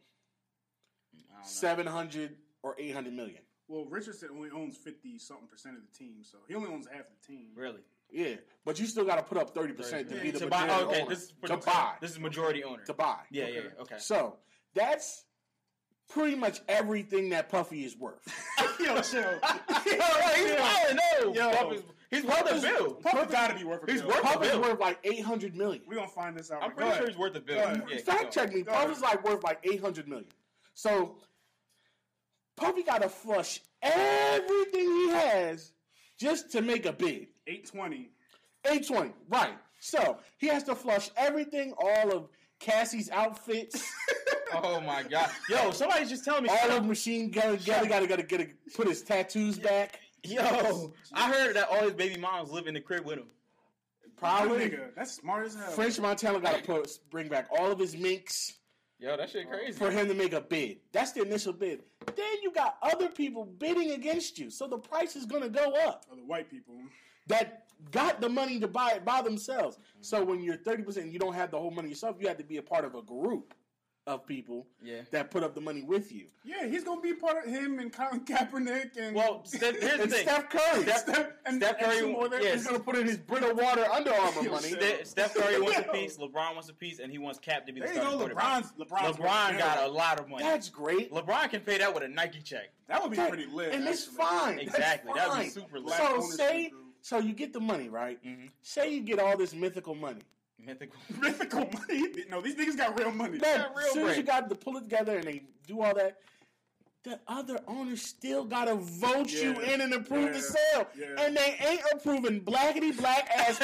700 or 800 million. Well, Richardson only owns 50-something% of the team, so he only owns half the team. Really? Yeah, but you still got to put up 30% to be the to majority buy. Okay, owner. This is majority owner. To buy. Yeah, yeah. Okay. So that's pretty much everything that Puffy is worth. Yo, chill. He's balling. No, Yo. He's worth a bill. Puffy got to be worth a bill. He's worth a Puffy's bill. worth like 800 million. We're going to find this out. I'm pretty sure he's worth a bill. Yeah, Fact check me. Puffy's like worth like 800 million. So Puffy got to flush everything he has just to make a bid. 820. 820, right. So he has to flush everything, all of Cassie's outfits. Oh my God. Yo, somebody's just telling me. All of Machine Gun Kelly gotta put his tattoos back. Yo, I heard that all his baby moms live in the crib with him. Probably. Nigga, that's smart as hell. French Montana gotta bring back all of his minks. Yo, that shit crazy. For him to make a bid. That's the initial bid. Then you got other people bidding against you. So the price is gonna go up. Oh, the white people. That got the money to buy it by themselves. So when you're 30% and you don't have the whole money yourself, you have to be a part of a group of people that put up the money with you. Yeah, he's going to be part of him and Colin Kaepernick and... Well, here's the thing. Steph Curry. Steph Curry, he's going to put in his Brita Water Under Armour money. Steph Curry wants a piece, LeBron wants a piece, and he wants Cap to be the starting quarterback. LeBron got a lot of money. That's great. LeBron can pay that with a Nike check. That would be pretty lit. And it's fine. Exactly. That would be super lit. So you get the money, right? Mm-hmm. Say you get all this mythical money. Mythical money? No, these niggas got real money. As soon as you got to pull it together and they do all that, the other owners still got to vote you in and approve the sale. Yeah. And they ain't approving blackity black ass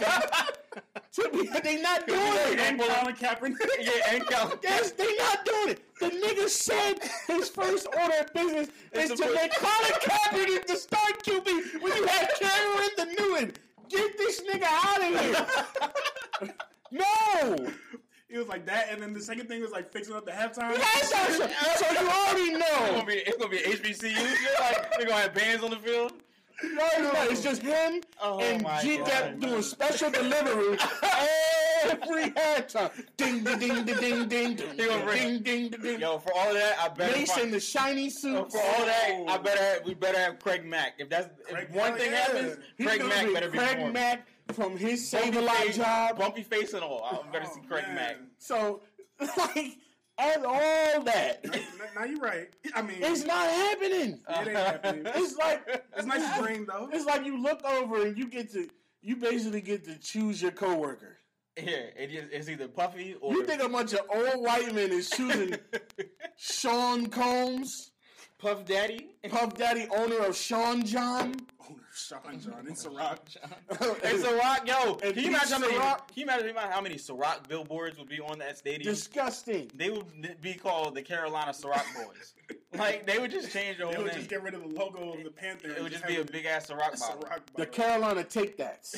Puffy. They not doing it. And Colin Kaepernick. And Colin. Yes, they not doing it. The nigga said his first order of business is to make Colin Kaepernick the start QB when you have Cameron the Newton. Get this nigga out of here. No. It was like that, and then the second thing was like fixing up the halftime. So you already know. It's gonna be HBCU. Like they're gonna have bands on the field. No, it's just him and G-Dep doing special delivery every halftime. Ding, ding, ding, ding, ding, ding, ding, ding, ding. Yo, for all of that, I better Mace in the shiny suit. For all that, we better have Craig Mack. If one thing happens, Craig Mack better be Craig Mack from his Save-A-Lot job, bumpy face and all. I better see Craig Mack. So, like, and all that. Now you're right. I mean, it's not happening. It ain't happening. It's like it's nice to dream though. It's like you look over and you basically get to choose your coworker. Yeah, it's either Puffy or you think a bunch of old white men is choosing Sean Combs, Puff Daddy, owner of Sean John. Sean John and Ciroc. And Ciroc, yo. Can you imagine how many Ciroc billboards would be on that stadium? Disgusting. They would be called the Carolina Ciroc Boys. Like, they would just change the whole name. They would just get rid of the logo of the Panther. It would just be a big-ass Ciroc bottle. The Carolina Take That's.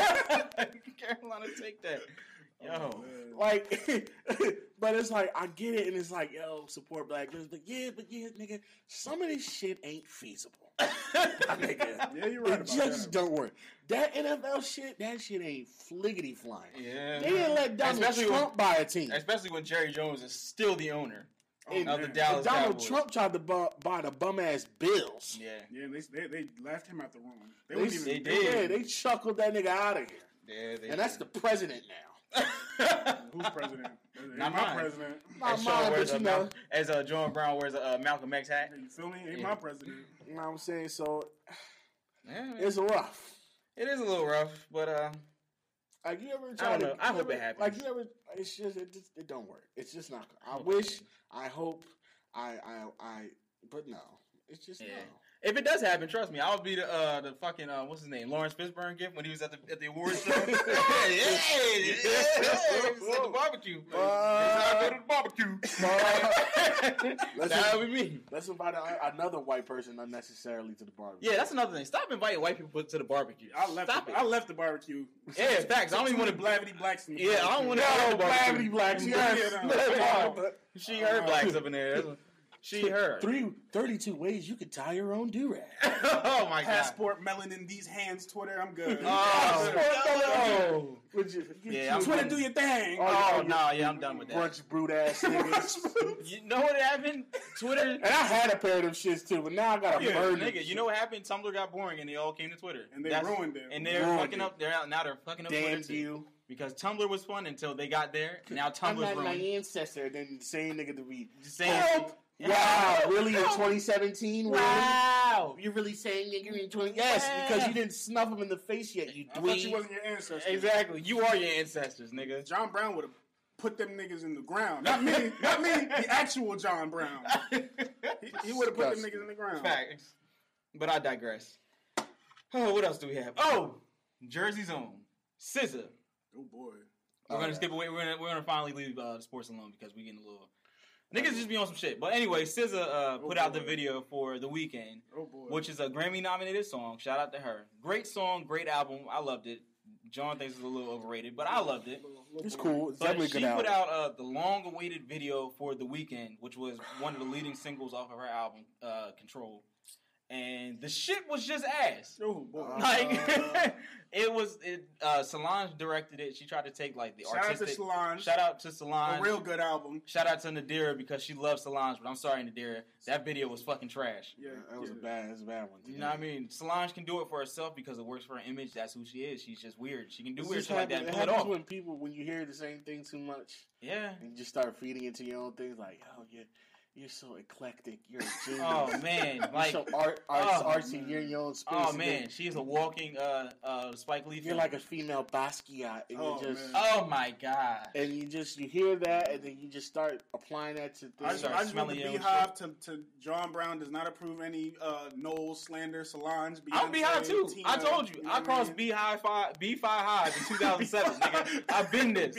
Carolina Take That. Yo. Like, but it's like, I get it, and it's like, yo, support black business. But yeah, nigga, some of this shit ain't feasible. Nigga. Yeah, you're right. It just don't work. That NFL shit, that shit ain't fliggity flying. Yeah. They didn't let Donald Trump buy a team. Especially when Jerry Jones is still the owner of the Donald Dallas Cowboys. Trump tried to buy the bum ass Bills. Yeah. Yeah, they laughed him out the room. They did. Yeah, they chuckled that nigga out of here. Yeah, and that's the president now. Who's president? Not my mine. president. Not mine, but you know. As John Brown wears a Malcolm X hat. You feel me? Ain't my president. You know what I'm saying? So, yeah, it's rough. It is a little rough, but like you ever I don't know. I hope it happens. Like you ever, it's just it don't work. It's just not. I hope, but no, it's just no. If it does happen, trust me, I'll be the fucking what's his name, Lawrence Fishburne gift when he was at the awards show. At the barbecue. I go to the barbecue. That would be me. Let's invite another white person unnecessarily to the barbecue. Yeah, that's another thing. Stop inviting white people to the barbecue. I left the barbecue. Yeah, facts. I don't even want to blavity blacks in the barbecue. I don't want to blavity blacks. She heard blacks up in there. She heard 32 ways you could tie your own do-rag. Oh my god! Passport melanin these hands. Twitter, I'm good. Twitter, do your thing. I'm done with that. Brunch brute ass niggas. You know what happened? Twitter. And I had a pair of them shits too, but now I got to burn them. Nigga, you know what happened? Tumblr got boring, and they all came to Twitter, and they ruined it. And they're fucking up. They're fucking up. Damn Twitter you. Because Tumblr was fun until they got there. Now Tumblr's ruined. I'm not my ancestor. Then the same nigga to be help. Wow, really in 2017? Wow. You're really saying you're in 20? Yes, because you didn't snuff him in the face yet, you dweeb. I thought you wasn't your ancestors. Exactly. You are your ancestors, nigga. John Brown would have put them niggas in the ground. Not me, the actual John Brown. He would have put them niggas in the ground. Facts. But I digress. Oh, what else do we have? Oh, Jersey's own SZA. Oh boy. We're gonna skip away. We're gonna finally leave sports alone because we getting a little. Niggas just be on some shit. But anyway, SZA put out the video for The Weeknd, which is a Grammy-nominated song. Shout out to her. Great song, great album. I loved it. John thinks it's a little overrated, but I loved it. It's cool. It's definitely good album. She put out the long-awaited video for The Weeknd, which was one of the leading singles off of her album, Control. And the shit was just ass. Oh boy! Solange directed it. She tried to take like the artistic. Shout out to Solange. A real good album. Shout out to Nadira because she loves Solange, but I'm sorry, Nadira. That video was fucking trash. Yeah, that was a bad one. You know what I mean? Solange can do it for herself because it works for her image. That's who she is. She's just weird. She can do weird shit like that and pull it off. When you hear the same thing too much, yeah, and you just start feeding into your own things, like, oh yeah. You're so eclectic. You're a genius. Oh man, like you're so artsy. You're in your own space. Oh man, she's a walking Spike Lee. You're like a female Basquiat, and oh my god. And you hear that, and then you just start applying that to things. I just want the Beehive to John Brown does not approve any Noel slander. Solange. I'm Beehive too. Tina, I told you. I crossed B5 Hive in 2007. Nigga, I've been this.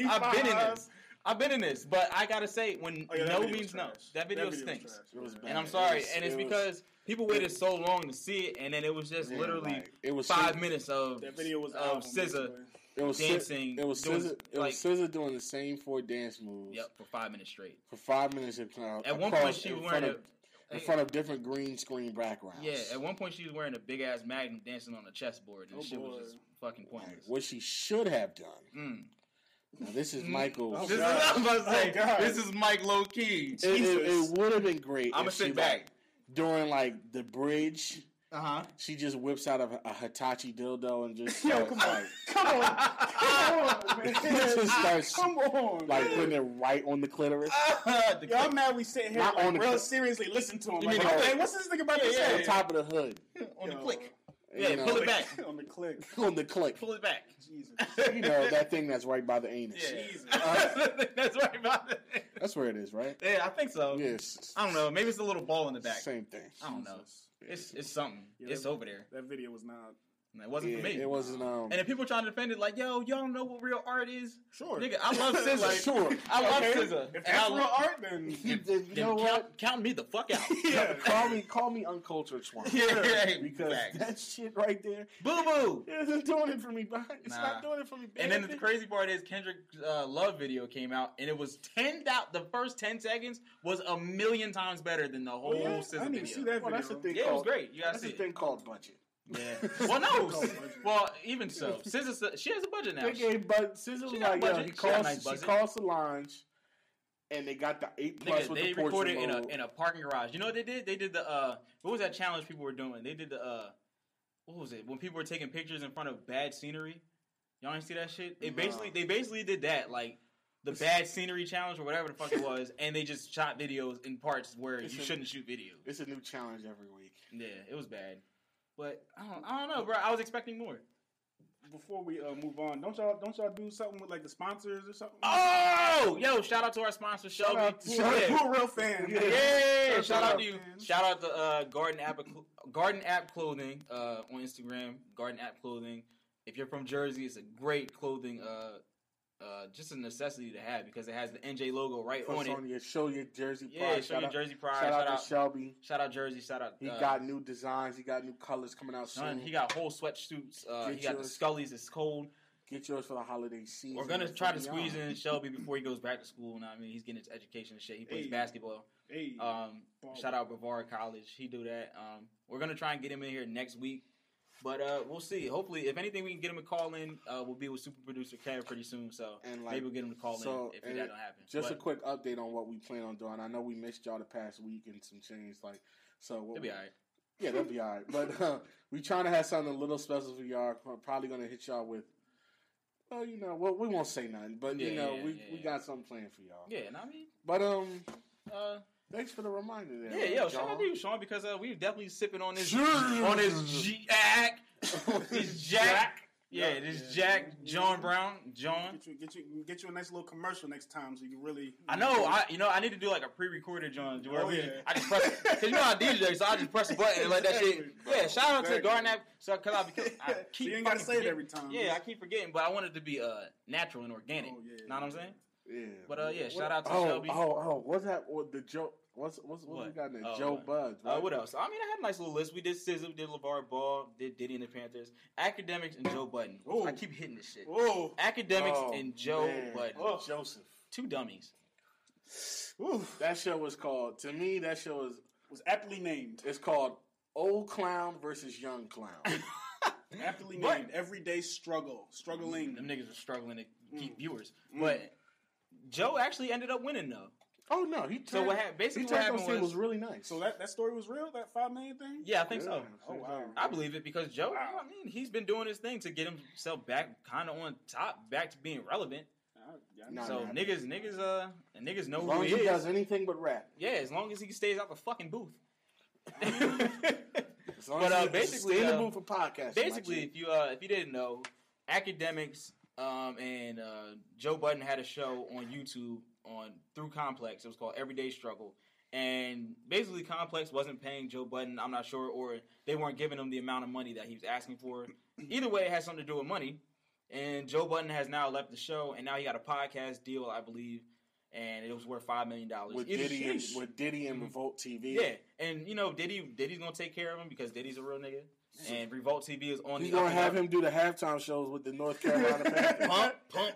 I've been in this, but I gotta say, when no means no, that video stinks. And I'm sorry, and it's because people waited so long to see it, and then it was just literally 5 minutes of that video was SZA dancing. It was SZA doing the same 4 dance moves. Yep, for 5 minutes straight. For 5 minutes, at one point she was wearing in front of different green screen backgrounds. Yeah, at one point she was wearing a big ass Magnum dancing on a chessboard, and shit was just fucking pointless. What she should have done. Now, this is Michael. This is Mike low key. It would have been great. I'm gonna sit back during the bridge. She just whips out a Hitachi dildo and just starts, come on, man. Just starts putting it right on the clitoris. Y'all mad we sit here real seriously listen to him. Okay, what's this thing about to say? On top of the hood, on the click. Yeah, pull it back. On the click. On the click. Pull it back. Jesus. That thing that's right by the anus. Yeah. Jesus. That's right by the anus. That's where it is, right? Yeah, I think so. Yes. I don't know. Maybe it's a little ball in the back. Same thing. I don't know. It's something. It's over there. That video was not... It wasn't for me. It wasn't. And then people trying to defend it, like, yo, y'all don't know what real art is. Sure, nigga, I love SZA. Sure, I love SZA. If that's real art, then you know what? Count me the fuck out. Call me uncultured swine. Because that shit right there, boo boo, it isn't doing it for me. It's not doing it for me. Baby. And then the crazy part is Kendrick's Love video came out, and it was the first 10 seconds was 1,000,000 times better than the whole SZA video. See that video. That's a thing. Yeah, it was great. You gotta see. That's a thing called budget. Yeah. Well, no. Well, even so, SZA, she has a budget now. SZA was like, she called Solange, and they got the 8+ with they the portrait recorded in a parking garage. You know what they did? They did the what was that challenge people were doing? They did the what was it? When people were taking pictures in front of bad scenery. Y'all ain't see that shit? They basically did that, like the bad scenery challenge or whatever the fuck it was, and they just shot videos in parts where you shouldn't shoot videos. It's a new challenge every week. Yeah, it was bad. But I don't know, bro. I was expecting more. before we move on, don't y'all do something with like the sponsors or something? Oh, yo! Shout out to our sponsor, Shelby. Shout out to a real fan. Yeah. Shout out to you. Shout out to Garden App Clothing on Instagram. Garden App Clothing. If you're from Jersey, it's a great clothing. Just a necessity to have because it has the NJ logo right on it. Show your Jersey pride. Yeah, show your Jersey pride. Shout out to Shelby. Shout out Jersey. Shout out. He got new designs. He got new colors coming out soon. He got whole sweatsuits. He got the Scullies. It's cold. Get yours for the holiday season. We're gonna try to squeeze in Shelby before he goes back to school. You know what I mean, he's getting his education and shit. He plays basketball. Shout out Brevard College. He do that. We're gonna try and get him in here next week. But we'll see. Hopefully, if anything, we can get him to call in. We'll be with super producer Kev pretty soon, so maybe we'll get him to call in if that don't happen. Just a quick update on what we plan on doing. I know we missed y'all the past week and some change. They'll be all right. Yeah, they'll be all right. But we trying to have something a little special for y'all. We're probably going to hit y'all with, well, we won't say nothing. But, we got something planned for y'all. Yeah, and I mean. But, thanks for the reminder there. Yeah, shout out to you, Sean, because we definly sipping on this Jack. This Jack. Yeah, this Jack, John Brown, John. Get you a nice little commercial next time, so you can really. I know. I need to do like a pre-recorded John. I just press because I DJ, so I just press a button and let that shit. Yeah, shout out to Garden App. So because I keep you ain't gotta say it every time. Yeah, I keep forgetting, but I want it to be natural and organic. Oh, yeah. Know what I'm saying? Yeah. But shout out to Shelby. What's that? What the joke? What's we got there? Joe Buds. Right? What else? I mean, I had a nice little list. We did SZA, we did LeVar Ball, did Diddy and the Panthers, Academics, and Joe Budden. Ooh. I keep hitting this shit. Ooh. Academics and Joe Budden. Oh. Joseph. Two dummies. Ooh. That show was called. To me, that show was aptly named. It's called Old Clown versus Young Clown. Aptly named. Everyday struggling. Them niggas are struggling to keep viewers, but Joe actually ended up winning though. Oh no! What happened was really nice. So that story was real. That $5 million thing. Yeah, I think so. Oh wow! I believe it because Joe. Wow. I mean, he's been doing his thing to get himself back, kind of on top, back to being relevant. Niggas know who he is. As long as he does anything but rap. Yeah, as long as he stays out the fucking booth. But basically, stay in the booth for podcasting. Basically, if you didn't know, Academics and Joe Budden had a show on YouTube through Complex. It was called Everyday Struggle. And basically Complex wasn't paying Joe Budden, I'm not sure, or they weren't giving him the amount of money that he was asking for. Either way, it has something to do with money. And Joe Budden has now left the show, and now he got a podcast deal, I believe, and it was worth $5 million. With Diddy and Revolt TV. Yeah, and Diddy's going to take care of him because Diddy's a real nigga. And Revolt TV is on. He's gonna have him do the halftime shows with the North Carolina Panthers.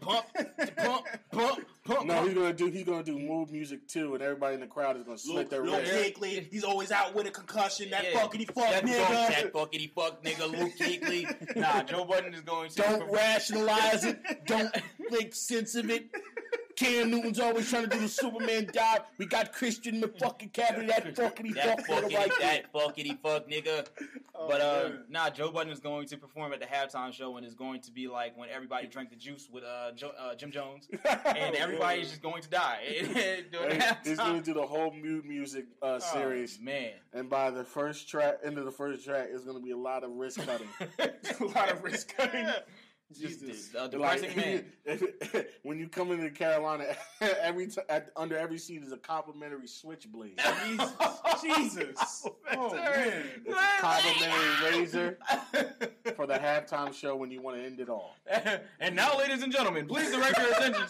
Pump. No, he's gonna do move music too, and everybody in the crowd is gonna slit their wrists. Luke Kuechly, he's always out with a concussion. That fuckity fuck nigga, Luke Kuechly. Nah, Joe Budden is going to. Don't rationalize it. Don't make sense of it. Cam Newton's always trying to do the Superman job. We got Christian McFucking that fuckity fuck nigga. Joe Budden is going to perform at the halftime show and is going to be like when everybody drank the juice with Jim Jones, and everybody's just going to die. He's going to do the whole mood music series, man. And by the end of the first track, it's going to be a lot of wrist cutting. A lot of wrist cutting. Jesus, depressing man. When you come into Carolina, under every seat is a complimentary switchblade. Jesus. Oh man, it's a complimentary razor for the halftime show when you want to end it all. And now, ladies and gentlemen, please direct your attention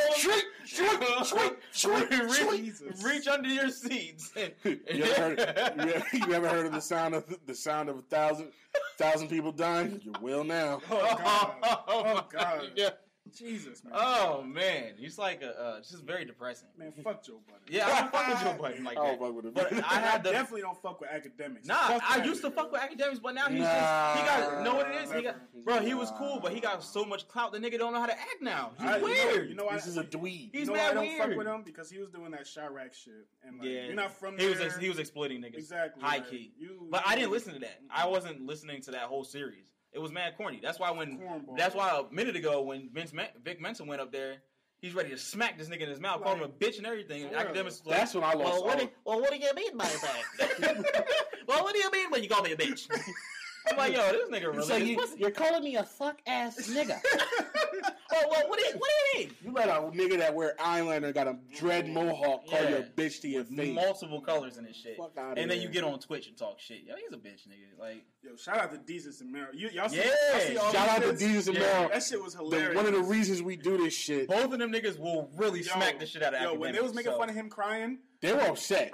to reach under your seats. You ever heard of the sound of 1,000 people dying? You will now. Oh God. Yeah. Jesus, man. Oh man, he's like it's just very depressing. Man, fuck Joe Budden. Yeah, I don't fuck with Joe Budden like that. I don't fuck with him. But definitely don't fuck with Academics. Nah, I used to fuck with Academics, but now he got what it is. He was cool, but he got so much clout. The nigga don't know how to act now. He's weird. This is a dweeb. He's why I don't fuck with him because he was doing that Chirac shit, and you're not from there. He was exploiting niggas. Exactly. High key. But I didn't listen to that. I wasn't listening to that whole series. It was mad corny. That's why a minute ago when Vic Mensa went up there, he's ready to smack this nigga in his mouth, call him a bitch and everything. And Academics like, that's when I lost. What do you mean by that? Well, what do you mean when you call me a bitch? I'm like, yo, this nigga really. So you're calling me a fuck ass nigga? What do you mean? You let a nigga that wear eyeliner got a dread mohawk call you a bitch to your face. Multiple colors in his shit. Fuck out and then you get on Twitch and talk shit. Yo, he's a bitch, nigga. Like, yo, shout out to Desus and Mero. Y'all see shout out to Desus and Mero. That shit was hilarious. One of the reasons we do this shit. Both of them niggas will really smack the shit out of Academics. When they was making fun of him crying, they were upset.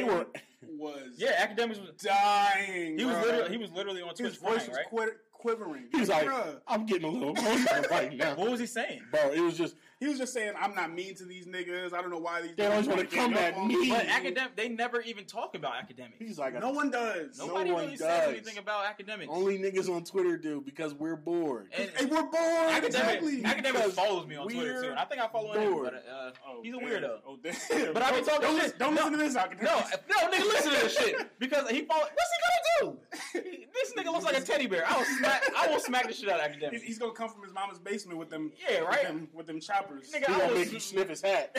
Academics was dying. He was literally on Twitch. His voice was quivering. He was like, I'm getting a little emotional right now. What was he saying? Bro, it was just... He was just saying, I'm not mean to these niggas. I don't know why these niggas... They always want to come at me. But they never even talk about Academics. He's like... No one does. Nobody really says anything about Academics. Only niggas on Twitter do, because we're bored. And we're bored. Academics follows me on Twitter, too. And I think I follow him, but he's a weirdo. Oh, damn. But I be talking shit. Don't listen to this, Academics. No, nigga, listen to this shit. Because he follows... What's he gonna do? This nigga looks like a teddy bear. I will smack the shit out of Academics. He's gonna come from his mama's basement with them. Yeah, right. With them choppers. Nigga, he gonna make you sniff his hat.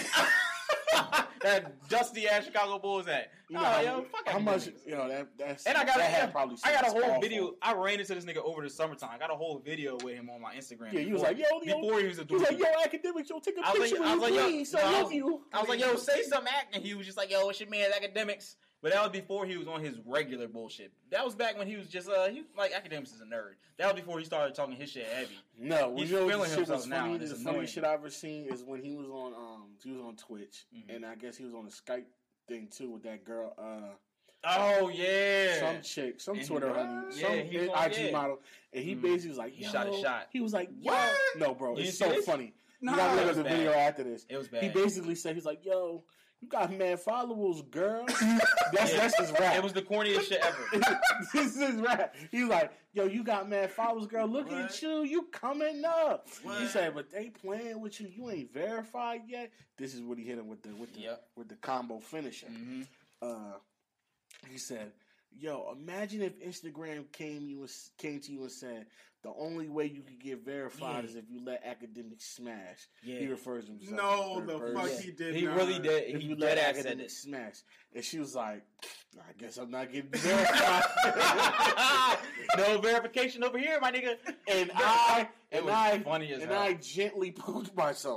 That dusty ass Chicago Bulls hat. Yo, fuck how much? That's. And I got a whole awful. video. I ran into this nigga over the summertime. I got a whole video with him on my Instagram. Yeah, he was like, yo, before he was a dude. He was like, yo, Academics, yo, take a picture with me, please. I love you. I was like, yo, say something, and he was just like, yo, what's your man's Academics? But that was before he was on his regular bullshit. That was back when he was just like Academics is a nerd. That was before he started talking his shit heavy. No, he's feeling himself now. The funniest shit I've ever seen is when he was on Twitch, and I guess he was on a Skype thing too with that girl. Oh yeah, some chick, some and Twitter honey, some IG model, and he basically was like, he shot a shot. He was like, yo, no, bro, it's so funny. No, you gotta look at the video after this. It was bad. He basically said, he's like, yo, you got mad followers, girl. That's his rap. It was the corniest shit ever. This is his rap. He's like, yo, you got mad followers, girl. Look at you coming up. What? He said, but they playing with you. You ain't verified yet. This is what he hit him with the combo finisher. Mm-hmm. He said, yo, imagine if Instagram came to you and said, the only way you could get verified is if you let Academics smash. Yeah. He refers to himself. No, the fuck he did. He really did. If you let Academics smash. And she was like, I guess I'm not getting verified. No verification over here, my nigga. And I gently poked myself.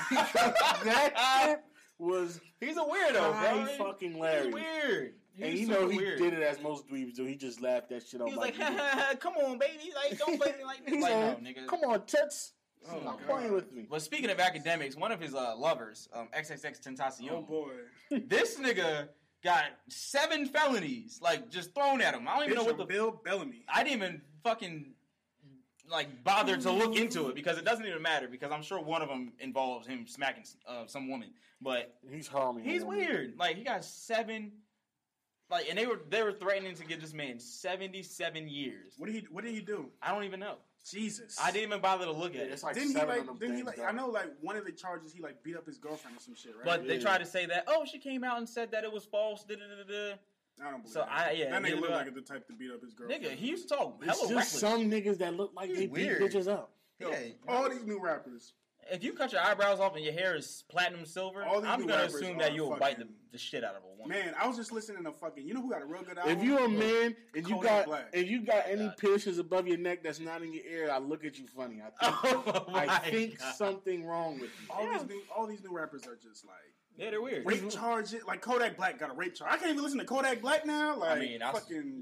That shit was... He's a weirdo, bro. Fucking hilarious. He's weird. And he did it as most dweebs do. He just laughed that shit off. He was like, come on, baby. Like, don't play me like this. He's like, like, no, nigga. Come on, tits. Stop playing with me. But speaking of Academics, one of his lovers, XXXTentacion. Oh, boy. This nigga got 7 felonies, like, just thrown at him. I don't even know what the... Bill Bellamy. I didn't even fucking... like bother to look into it because it doesn't even matter because I'm sure one of them involves him smacking some woman, but he's harming. He's weird. Like he got 7, like, and they were threatening to give this man 77 years. What did he do? I don't even know. Jesus, I didn't even bother to look at it. It's like didn't he like? I know like one of the charges he like beat up his girlfriend or some shit, right? But they tried to say that she came out and said that it was false. I don't believe that nigga look like the type to beat up his girlfriend. Nigga, he used to talk hella reckless. Just some niggas that look like they beat bitches up. Yeah, all these new rappers. If you cut your eyebrows off and your hair is platinum silver, I'm gonna assume that you'll bite the shit out of a woman. Man, I was just listening to fucking. You know who got a real good album? If you a man and you got any piercings above your neck that's not in your ear, I look at you funny. I think something wrong with you. All these new rappers are just like. Yeah, they're weird. Rape charges, like Kodak Black got a rape charge. I can't even listen to Kodak Black now. Like, I listen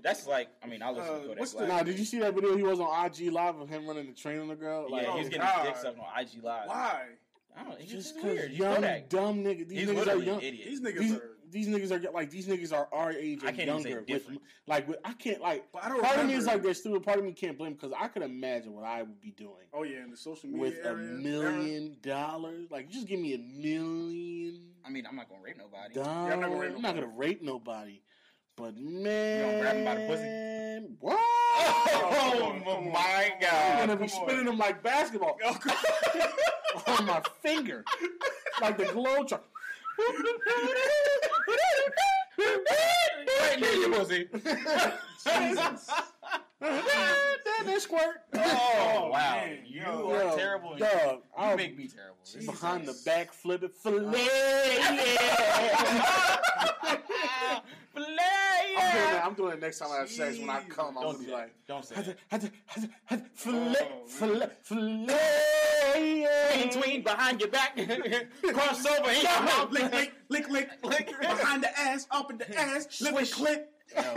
to Kodak Black. Nah, did you see that video he was on IG Live of him running the train on the girl? Like, he's getting his dick sucked on IG Live. Why? I don't know. He's just weird. Young, dumb niggas. These niggas are young. Idiot. These niggas are our age and younger. I can't But I don't part of me is like they're stupid. Part of me can't blame because I could imagine what I would be doing. Oh yeah, in the social media with $1 million. Like, just give me $1 million. I mean, I'm not gonna rape nobody. Yeah, I'm not gonna rape nobody. But man, you gonna grab him by the pussy? What? Oh my god! I'm gonna be spinning them like basketball on my finger, like the glow truck. Right near your pussy. Jesus. That squirt. Oh wow! Man, you are terrible. Dog, you make me terrible. Jesus. Behind the back, flip it, fillet. I'm doing it next time I have sex. When I come, I'm gonna be like, don't say that. Fillet. Between behind your back, crossover, lick, behind the ass, up in the ass, swish, click.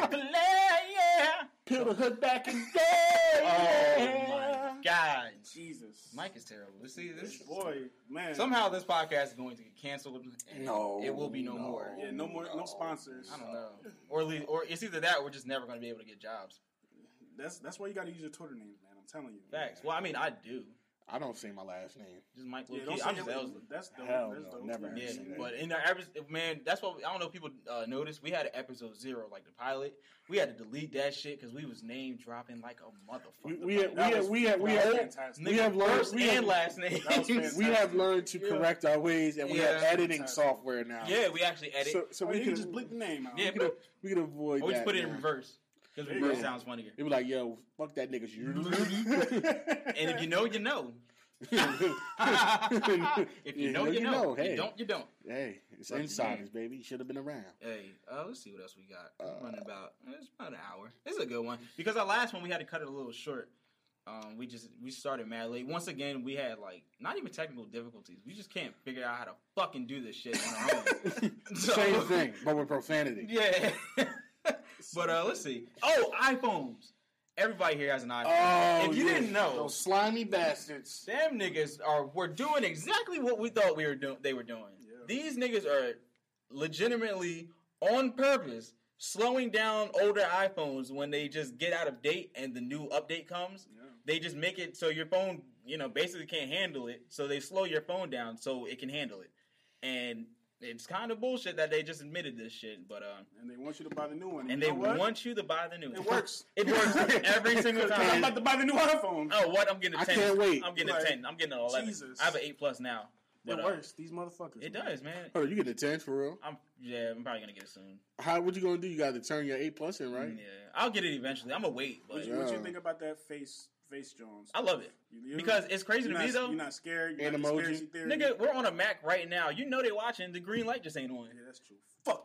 Peel the hood back and go. Oh my God, Jesus! Mike is terrible. See this boy, man. Somehow this podcast is going to get canceled. And it will be no more. Yeah, no more, no sponsors. I don't know, or it's either that or we're just never going to be able to get jobs. That's why you got to use your Twitter names, man. I'm telling you. Facts. Well, I mean, I do. I don't say my last name. Just Mike. Yeah, I'm just Elsley. That's dope. Hell That's no, dope. never. Yeah, That. but in the average, man, that's what I don't know. People noticed. We had an episode 0, like the pilot. We had to delete that shit because we was name dropping like a motherfucker. We have learned first and last name. We have learned to correct our ways, and we have editing software now. Yeah, we actually edit. So we can just bleep the name out. Yeah, we can avoid. Or we just put it in now. reverse because reverse sounds funnier. It be like, yo, fuck that nigga. And if you know, you know. If you know, you know. Hey. You don't, you don't. Hey, it's insiders, baby. You should have been around. Hey, let's see what else we got. Running it's about an hour. It's a good one because our last one we had to cut it a little short. We started mad late. Once again, we had like not even technical difficulties. We just can't figure out how to fucking do this shit on our own. Same thing, but with profanity. Yeah. But let's see. Oh, iPhones. Everybody here has an iPhone. Oh, if you didn't know, those slimy bastards. them niggas were doing exactly what we thought they were doing. Yeah. These niggas are legitimately on purpose slowing down older iPhones when they just get out of date and the new update comes. Yeah. They just make it so your phone, basically can't handle it. So they slow your phone down so it can handle it. And it's kind of bullshit that they just admitted this shit, but and they want you to buy the new one. And they want you to buy the new one. It works. It works every single time. I'm about to buy the new iPhone. Oh, what? I'm getting a 10. I can't wait. I'm getting a 10. I'm getting an 11. Jesus. I have an 8+ now. But, it works. These motherfuckers. It does, man. Oh, you get a 10 for real? I'm probably gonna get it soon. What you gonna do? You got to turn your 8+ in, right? Yeah, I'll get it eventually. I'm gonna wait. But what you think about that face Jones? I love it because it's crazy to me though. You're not scared. You're not conspiracy theory. Nigga, we're on a Mac right now. You know they watching. The green light just ain't on. Yeah, that's true. Fuck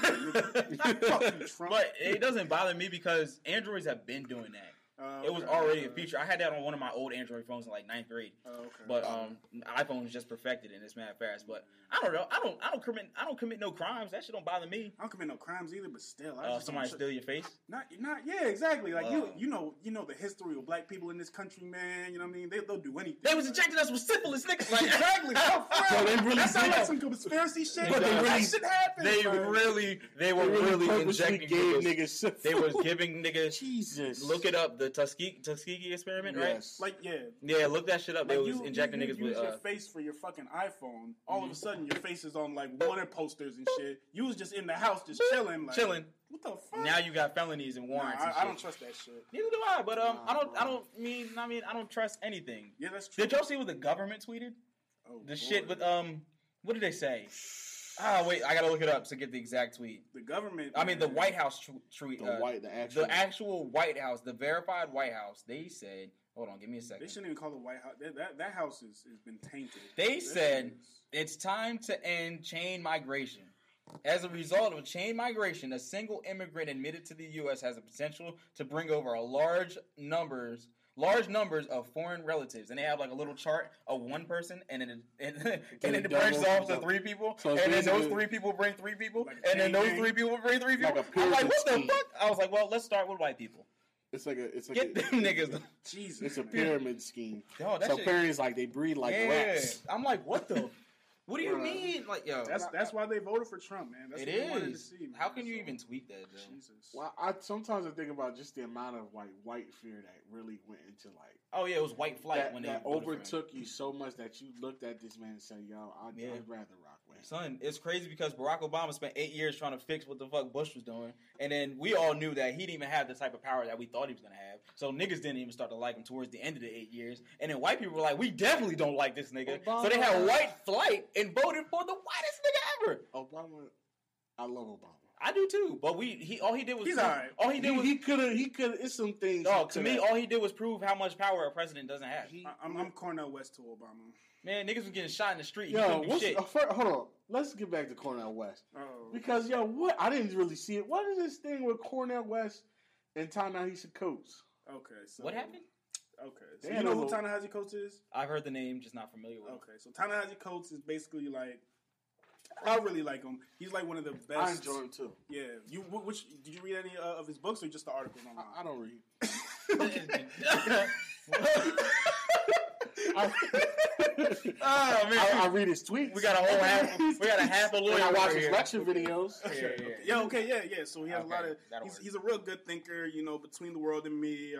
you, Trump. But it doesn't bother me because Androids have been doing that. It was already a feature. I had that on one of my old Android phones in like 9th grade. But iPhone's just perfected and it's mad fast. But I don't know. I don't commit no crimes. That shit don't bother me. I don't commit no crimes either. But still, somebody steal your face? Not. Yeah, exactly. Like you know the history of black people in this country, man. You know what I mean? They'll do anything. They was injecting us with syphilis, niggas. Like exactly. That sounds like some conspiracy shit. But that shit happened. They were really injecting niggas syphilis. They was giving niggas. Jesus. Look it up. The Tuskegee experiment, yes. Right? Like, yeah, look that shit up. Like they was injecting niggas with your face for your fucking iPhone. All of a sudden, your face is on like wanted posters and shit. You was just in the house, just chilling. What the fuck? Now you got felonies and warrants. Nah, I don't trust that shit. Neither do I. But I don't trust anything. Yeah, that's true. Did y'all see what the government tweeted? Shit with what did they say? Wait, I gotta look it up to get the exact tweet. The government. I mean, the White House tweet. The actual White House, the verified White House. They said, hold on, give me a second. They shouldn't even call it White House. That house has been tainted. They said it's time to end chain migration. As a result of chain migration, a single immigrant admitted to the U.S. has the potential to bring over large numbers of foreign relatives, and they have like a little chart of one person, and it branches off to 3 people, so and then those 3 people bring 3 people, and then those 3 people bring 3 people. I'm like, what the fuck? I was like, well, let's start with white people. It's like get them niggas. Jesus, it's a pyramid scheme. Yo, so apparently, like they breed like rats. I'm like, what the? What do you mean? Like, yo, that's why they voted for Trump, man. That's what they wanted to see, man. How can you even tweet that, though? Jesus. Well, sometimes I think about just the amount of white fear that really went into like. Oh yeah, it was white flight when they overtook you so much that you looked at this man and said, "Yo, I'd rather rock with him." Son, it's crazy because Barack Obama spent 8 years trying to fix what the fuck Bush was doing, and then we all knew that he didn't even have the type of power that we thought he was gonna have. So niggas didn't even start to like him towards the end of the 8 years, and then white people were like, "We definitely don't like this nigga." Obama. So they had white flight and voted for the whitest nigga ever. Obama, I love Obama. I do too, but all he did was he's alright. All he did was he could have. It's some things. No, to me, all he did was prove how much power a president doesn't have. I'm Cornel West to Obama. Man, niggas was getting shot in the street. Yo, hold on. Let's get back to Cornel West. Because what I didn't really see it. What is this thing with Cornel West and Ta-Nehisi Coates? Okay, so what happened? Okay, so you know who Ta-Nehisi Coates is? I've heard the name, just not familiar with him. Okay, so Ta-Nehisi Coates is basically like, I really like him. He's like one of the best. I enjoy him too. Yeah, which did you read any of his books or just the articles online? I don't read. Oh man, I read his tweets. We got a half a lawyer. I watch his lecture videos. Yeah. So he has a lot of. He's a real good thinker. You know, Between the World and Me.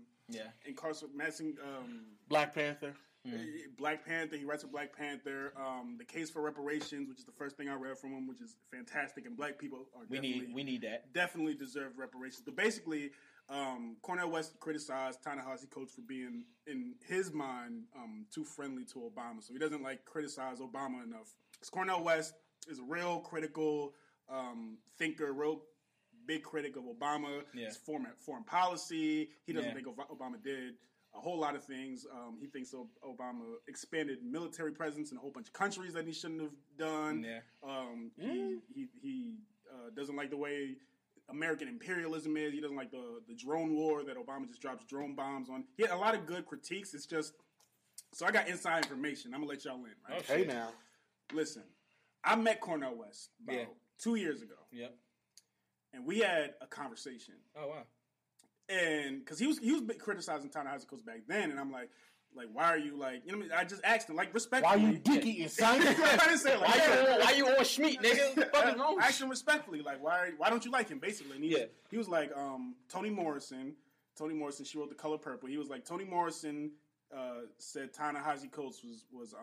Black Panther. Black Panther. He writes for Black Panther. The Case for Reparations, which is the first thing I read from him, which is fantastic. And black people are we need that. Definitely deserve reparations. But basically, Cornel West criticized Ta-Nehisi Coates for being, in his mind, too friendly to Obama. So he doesn't criticize Obama enough. Because Cornel West is a real critical thinker, real big critic of Obama. His foreign policy. He doesn't think Obama did a whole lot of things. He thinks Obama expanded military presence in a whole bunch of countries that he shouldn't have done. He doesn't like the way American imperialism is. He doesn't like the drone war that Obama just drops drone bombs on. He had a lot of good critiques. It's just, so I got inside information. I'm going to let y'all in. Right? Okay, now. Listen, I met Cornel West about 2 years ago. Yep. And we had a conversation. Oh, wow. And because he was criticizing Ta-Nehisi Coates back then, and I'm like, why are you you know what I mean? I just asked him, respectfully. Why you dick eating, son? I didn't say it why you on Schmeat, nigga? Fucking wrong. I asked him respectfully, why don't you like him, basically? And he was like, Toni Morrison, she wrote The Color Purple. He was like, Toni Morrison said Ta-Nehisi Coates was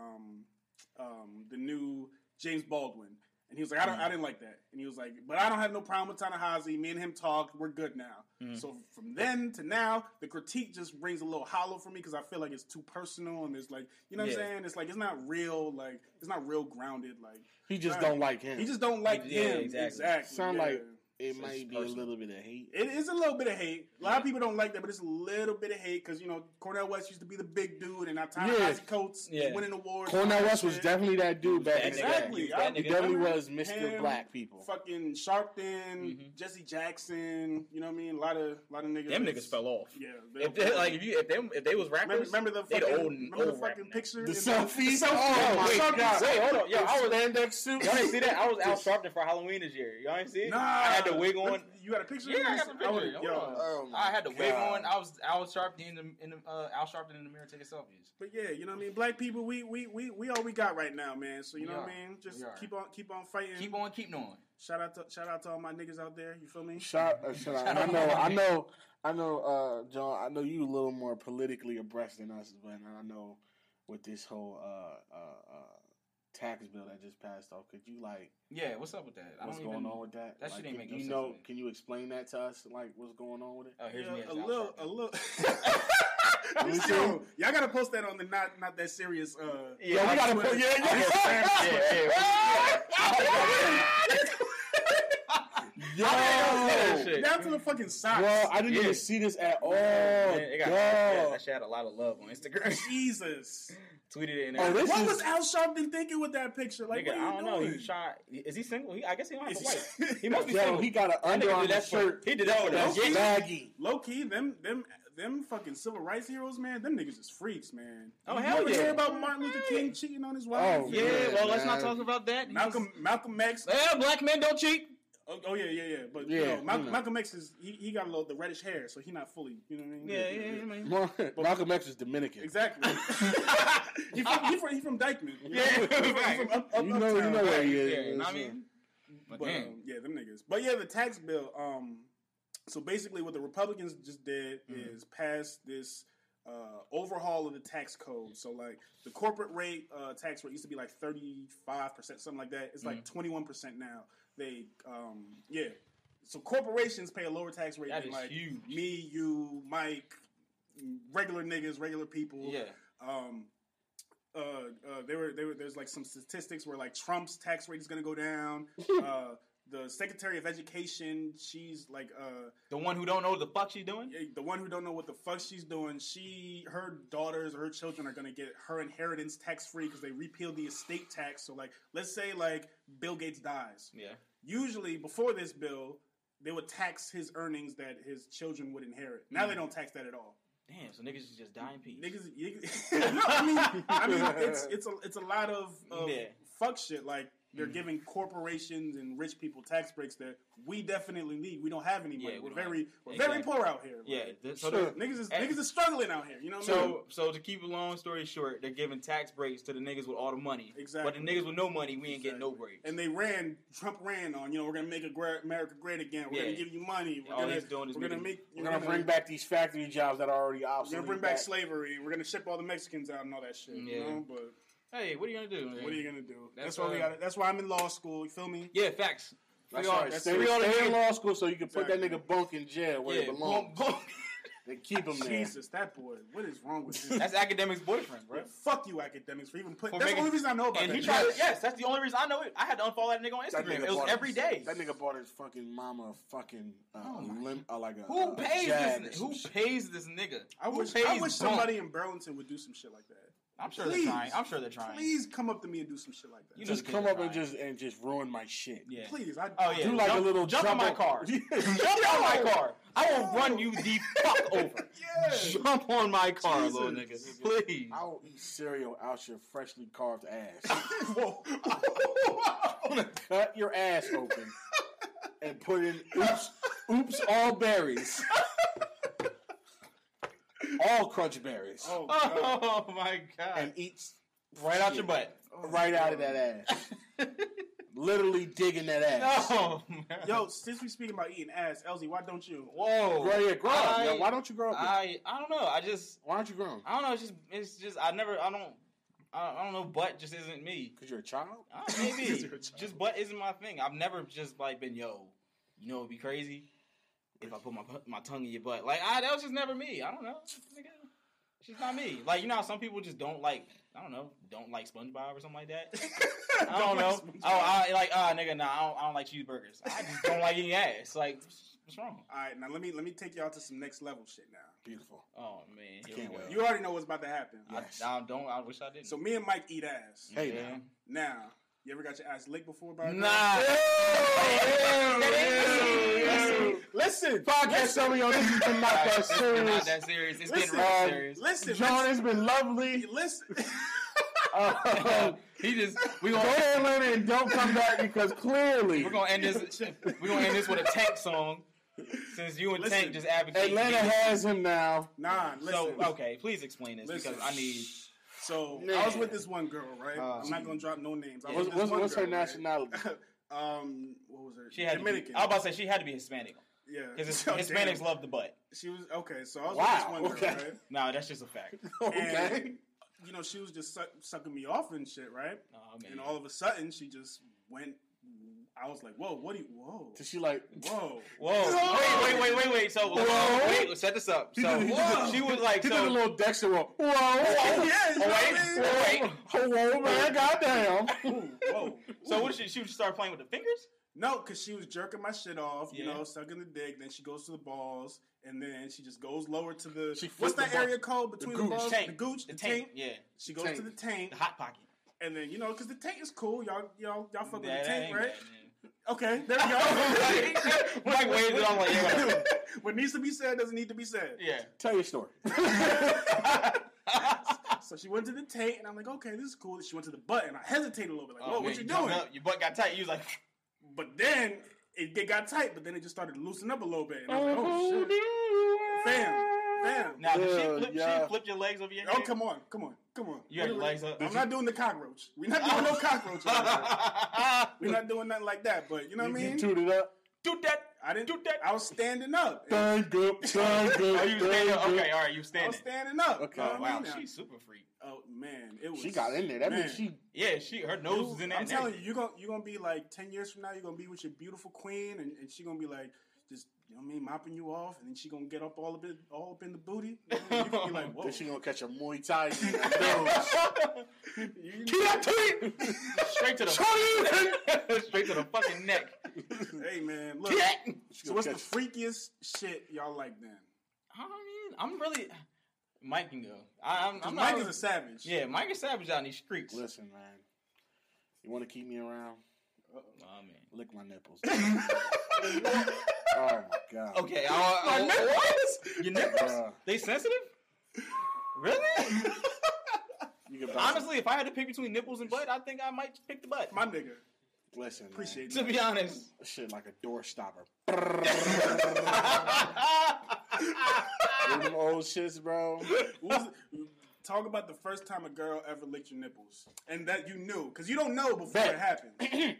the new James Baldwin. And he was like, I didn't like that. And he was like, but I don't have no problem with Ta-Nehisi. Me and him talked. We're good now. So from then to now, the critique just rings a little hollow for me because I feel like it's too personal and it's you know what I'm saying? It's it's not real, it's not real grounded. He just don't like him. He just don't like him. Exactly. Sound like it might be a little bit of hate. It is a little bit of hate. A lot of people don't like that, but it's a little bit of hate because, Cornel West used to be the big dude, and now Ta-Nehisi Coates is winning awards. Cornel West was definitely that dude back in the day. Exactly. He definitely was Mr. Black people. Fucking Sharpton, Jesse Jackson, you know what I mean? A lot of niggas. Them niggas fell off. Yeah. If they was rappers, remember the fucking picture? The selfie? Oh my God. Wait, hold on. Yo, I was spandex suit. Y'all didn't see that? I was Al Sharpton for Halloween this year. Y'all ain't see it? Nah. I had the wig on. You got a picture? Yeah, I got the picture. I had the wig on. I was Al Sharpton Al Sharpton in the mirror taking selfies. But yeah, you know what I mean. Black people, we all we got right now, man. So you know what I mean. Just keep on fighting. Keep on, keep knowing. Shout out to all my niggas out there. You feel me? Shout out. I know, John. I know you a little more politically abreast than us, but I know with this whole tax bill that just passed off. Could you what's up with that? What's going on with that? That shit ain't make no sense to me. Can you explain that to us? What's going on with it? Oh, here's me. A little. Y'all gotta post that on the not that serious. We gotta put. Down to the fucking socks. Well, I didn't even see this at all. That shit had a lot of love on Instagram. Jesus. Tweeted it in there. What was Al Sharpton thinking with that picture? Nigga, I don't know. Is he single? I guess he don't have a wife. He must be single. He got an Under Armour shirt. He did that for the baggy. Low key, them fucking civil rights heroes, man. Them niggas is freaks, man. Oh hell yeah! Hear about Martin Luther King cheating on his wife? Oh yeah. Well, let's not talk about that. Malcolm X. Black men don't cheat. Oh yeah. But you know, Malcolm X is he got a little the reddish hair, so he not fully. You know what I mean? Malcolm X is Dominican. Exactly. he from Dykeman. Yeah, from up you know where he is. Yeah, you know what I mean? But them niggas. But yeah, the tax bill. So basically, what the Republicans just did is pass this overhaul of the tax code. So the corporate rate, tax rate used to be 35%, something like that. It's 21% now. They, So corporations pay a lower tax rate than huge. Me, you, Mike, regular niggas, regular people. Yeah. There's some statistics where Trump's tax rate is going to go down. the Secretary of Education. She's like the one who don't know what the fuck she's doing. The one who don't know what the fuck she's doing. Her daughters or her children are gonna get her inheritance tax free because they repealed the estate tax. So like, let's say like Bill Gates dies. Yeah. Usually before this bill, they would tax his earnings that his children would inherit. Now they don't tax that at all. Damn, so niggas just die in peace. Niggas no, I mean, it's a lot of fuck shit. Like they're giving corporations and rich people tax breaks that we definitely need. We don't have any money. We're very poor out here. Yeah, so niggas is struggling out here. You know what I mean? So to keep a long story short, they're giving tax breaks to the niggas with all the money. Exactly. But the niggas with no money, we ain't getting no breaks. And Trump ran on, we're gonna make America great again. We're gonna give you money. We're gonna bring back these factory jobs that are already obsolete. We're gonna bring back slavery. We're gonna ship all the Mexicans out and all that shit. Yeah. You know, but. Hey, what are you gonna do, man? What are you gonna do? That's why we got. That's why I'm in law school. You feel me? Yeah, facts. That's right. Stay in law school so you can put that nigga Bunk in jail where it belongs. They keep him there. Jesus, that boy. What is wrong with him? That's Academic's boyfriend, bro. Fuck you, Academics, for even putting. That's the only reason I know about that. Yes, that's the only reason I know it. I had to unfollow that nigga on Instagram. It was every day. That nigga bought his fucking mama a fucking Who pays this nigga? I wish somebody in Burlington would do some shit like that. I'm sure they're trying. Please come up to me and do some shit like that. Just come up and just ruin my shit. Yeah. Please. Do like a little jump on my car. Jump on my car. I will run you the fuck over. Jump on my car, little nigga. Please. I will eat cereal out your freshly carved ass. Whoa. I'm gonna cut your ass open and put in oops all berries. All crunch berries. Oh my god! And eats right out your butt. Right out of that ass. Literally digging that ass. Oh, man. Yo, since we speaking about eating ass, Elsie, why don't you? Whoa. Grow up. Yo, why don't you grow up? I don't know. Why don't you grow up? I don't know. It's just I don't know. Butt just isn't me. Because you're a child? Maybe. Just butt isn't my thing. I've never just like been, it'd be crazy if I put my tongue in your butt. Like, that was just never me. I don't know. It's just not me. Like, you know how some people just don't like SpongeBob or something like that? I don't know. Nigga, I don't like cheeseburgers. I just don't like eating ass. Like, what's wrong? All right, now let me take y'all to some next level shit now. Beautiful. Oh, man. I can't wait. You already know what's about to happen. Yes. I wish I didn't. So me and Mike eat ass. Hey, Now, you ever got your ass licked before? Nah. Listen, podcast summary on this has been not that serious. Not that serious. It's been real serious. Listen, John has been lovely. Listen. We gonna go to Atlanta and don't come back because clearly we're gonna end this. We're gonna end this with a Tank song. Since you and Tank just advocate. Atlanta has him now. Nah, listen. So because I need. So I was with this one girl, right? I'm not gonna drop no names. What's her nationality? What was her? She had Dominican. I was about to say she had to be Hispanic. Yeah, because Hispanics love the butt. She was okay. So I was with this one girl, right? No, that's just a fact. Okay. And, she was just sucking me off and shit, right? Oh, man. And all of a sudden, she just went. I was like, "Whoa, whoa!" So she like, "Whoa, wait." So wait, set this up. So she was like, he did a little Dexter roll. Whoa, yeah. Whoa, man, goddamn. Whoa. So what did she would start playing with the fingers? No, because she was jerking my shit off, sucking the dick. Then she goes to the balls, and then she just goes lower to the. What's that area called between the balls? Tank. The gooch, the tank. Yeah. She goes to the tank, the hot pocket, and then because the tank is cool. Y'all fuck with the tank, right? Bad, okay, there we go. Mike waved it. I'm like, yeah. What needs to be said doesn't need to be said. Yeah. Tell your story. So she went to the tank, and I'm like, okay, this is cool. She went to the butt, and I hesitated a little bit, like, whoa, what you doing? Your butt got tight. You was like, but then it got tight, but then it just started to loosen up a little bit. And I was like, oh shit, fam. Now did she flip your legs over your head? Oh, come on. You got your legs up. I'm not doing the cockroach. We're not doing no cockroach. We're not doing nothing like that. But you know what I mean? You tooted up. Do that. I didn't do that. I was standing up. Stand up. Oh, you standing up? Okay, all right, you standing. I was standing up. Okay. Oh, wow, she's super freak. Oh man, it was. She got in there. That means she. Yeah, her nose was in there. I'm telling you, you're gonna be like 10 years from now. You're gonna be with your beautiful queen, and she's gonna be like, just, you know what I mean, mopping you off, and then she gonna get up all up in the booty. You know, you can be like, whoa. Then she gonna catch a Muay Thai. Straight to the straight to the fucking neck. Hey man, look. So what's the freakiest shit y'all like then? I mean, I'm really. Mike can go. I'm Mike not, is a savage. Yeah, Mike is savage out in these streets. Listen, man. You want to keep me around? Oh man, lick my nipples. Oh my god. Okay, my nipples. Your nipples? They sensitive? Really? Honestly, if I had to pick between nipples and butt, I think I might pick the butt. My nigga. Listen, appreciate that. To be honest, shit like a door stopper. Them old shits, bro. Talk about the first time a girl ever licked your nipples, and that you knew, because you don't know before it happened.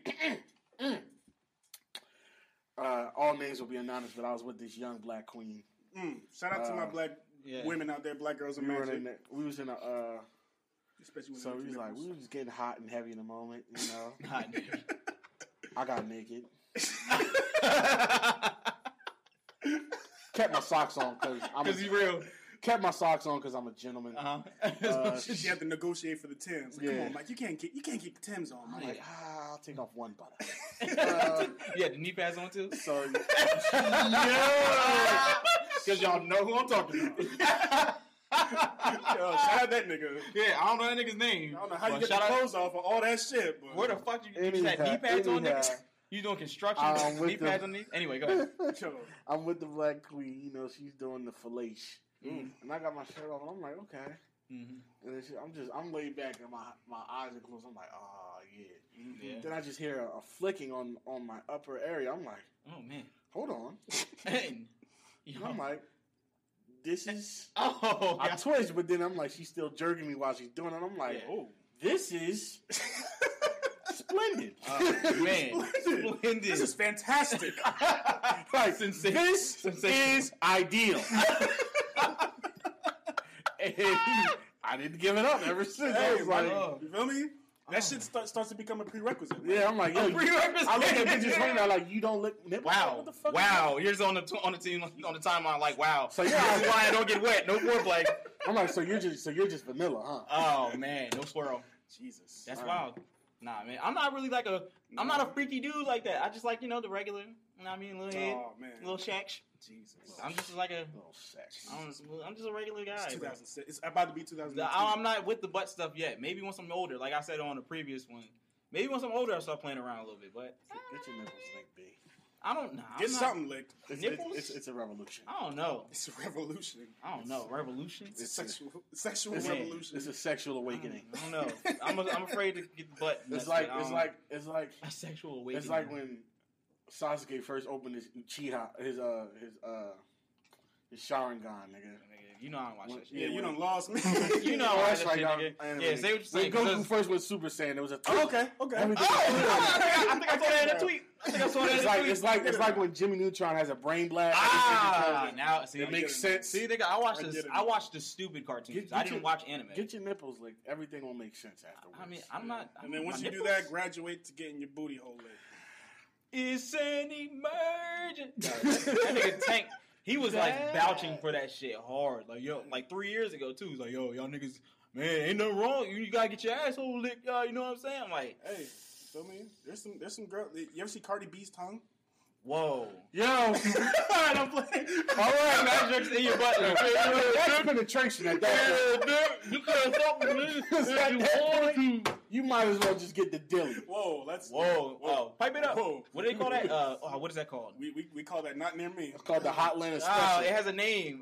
All names will be anonymous, but I was with this young black queen. Shout out to my black women out there, black girls in magic. We was in a. Especially when so we was like, we was getting hot and heavy in the moment, you know. Hot and heavy. I got naked. Kept my socks on because you real. Kept my socks on because I'm a gentleman. She had to negotiate for the Timbs. Like, come on, Mike, you can't keep the Timbs on. I'm like, I'll take off one button. You had the knee pads on too? So, because y'all know who I'm talking about. Yo, shout out that nigga. Yeah, I don't know that nigga's name. I don't know how you get the clothes off of all that shit. But where the fuck you had knee pads on, niggas? You doing construction? Knee pads on these? Anyway, go ahead. I'm with the black queen. You know, she's doing the fellation. And I got my shirt off, and I'm like, okay. And then I'm laid back, and my eyes are closed. I'm like, oh yeah. Then I just hear a flicking on my upper area. I'm like, oh man, hold on. And I'm like, this is. Oh, I twitched, but then I'm like, she's still jerking me while she's doing it. I'm like, oh, this is splendid. Man, splendid. This is fantastic. Like, this is ideal. And I didn't give it up ever since. Hey, I was like, you feel me? That shit starts to become a prerequisite. Man. Yeah, I'm like, yo, prerequisite. I look at bitches right now like, you don't lick nipples. Wow, what the fuck You're just on the timeline like, wow. So this is why I don't get wet. No foreplay. I'm like, so you're just vanilla, huh? Oh man, no swirl. Jesus, that's wild. Nah, man, I'm not really like I'm not a freaky dude like that. I just like the regular. You know what I mean, little head, little shack. Jesus, I'm just like a little sex. I'm just a regular guy. It's 2006. It's about to be 2002. I'm not with the butt stuff yet. Maybe once I'm older, like I said on the previous one. Maybe once I'm older, I'll start playing around a little bit. But get your nipples licked, B. I don't know. Get something licked. Nipples? It's a revolution. I don't know. It's a revolution. I don't know. Revolution? It's a sexual revolution. It's a sexual awakening. I don't know. I'm afraid to get the butt. It's like a sexual awakening. It's like when Sasuke first opened his Uchiha, his Sharingan, nigga. You know I don't watch that shit. Yeah, you done lost me. You know I watch that shit, nigga. Yeah, say what you're saying. When Goku first went Super Saiyan, there was a tweet. Oh, okay. I think I saw that in a tweet. It's like when Jimmy Neutron has a brain blast. Now see, it makes sense. See, nigga, I watched the stupid cartoons. I didn't watch anime. Get your nipples licked. Everything will make sense afterwards. I mean, I'm not. And then once you do that, graduate to getting your booty hole licked. It's an emergency. That nigga Tank. He was like vouching for that shit hard. Like, yo, like 3 years ago too. He's like, yo, y'all niggas, man, ain't nothing wrong. You gotta get your asshole licked, y'all. You know what I'm saying? I'm like, hey, feel me? There's some girl. You ever see Cardi B's tongue? Whoa. Yo. I'm playing. All right, magic in your butt. That's penetration at that point. You can't fuck with me. You might as well just get the dilly. Whoa. Pipe it up. Whoa. What do they call that? What is that called? We call that not near me. It's called the Hotland Special. Oh, it has a name.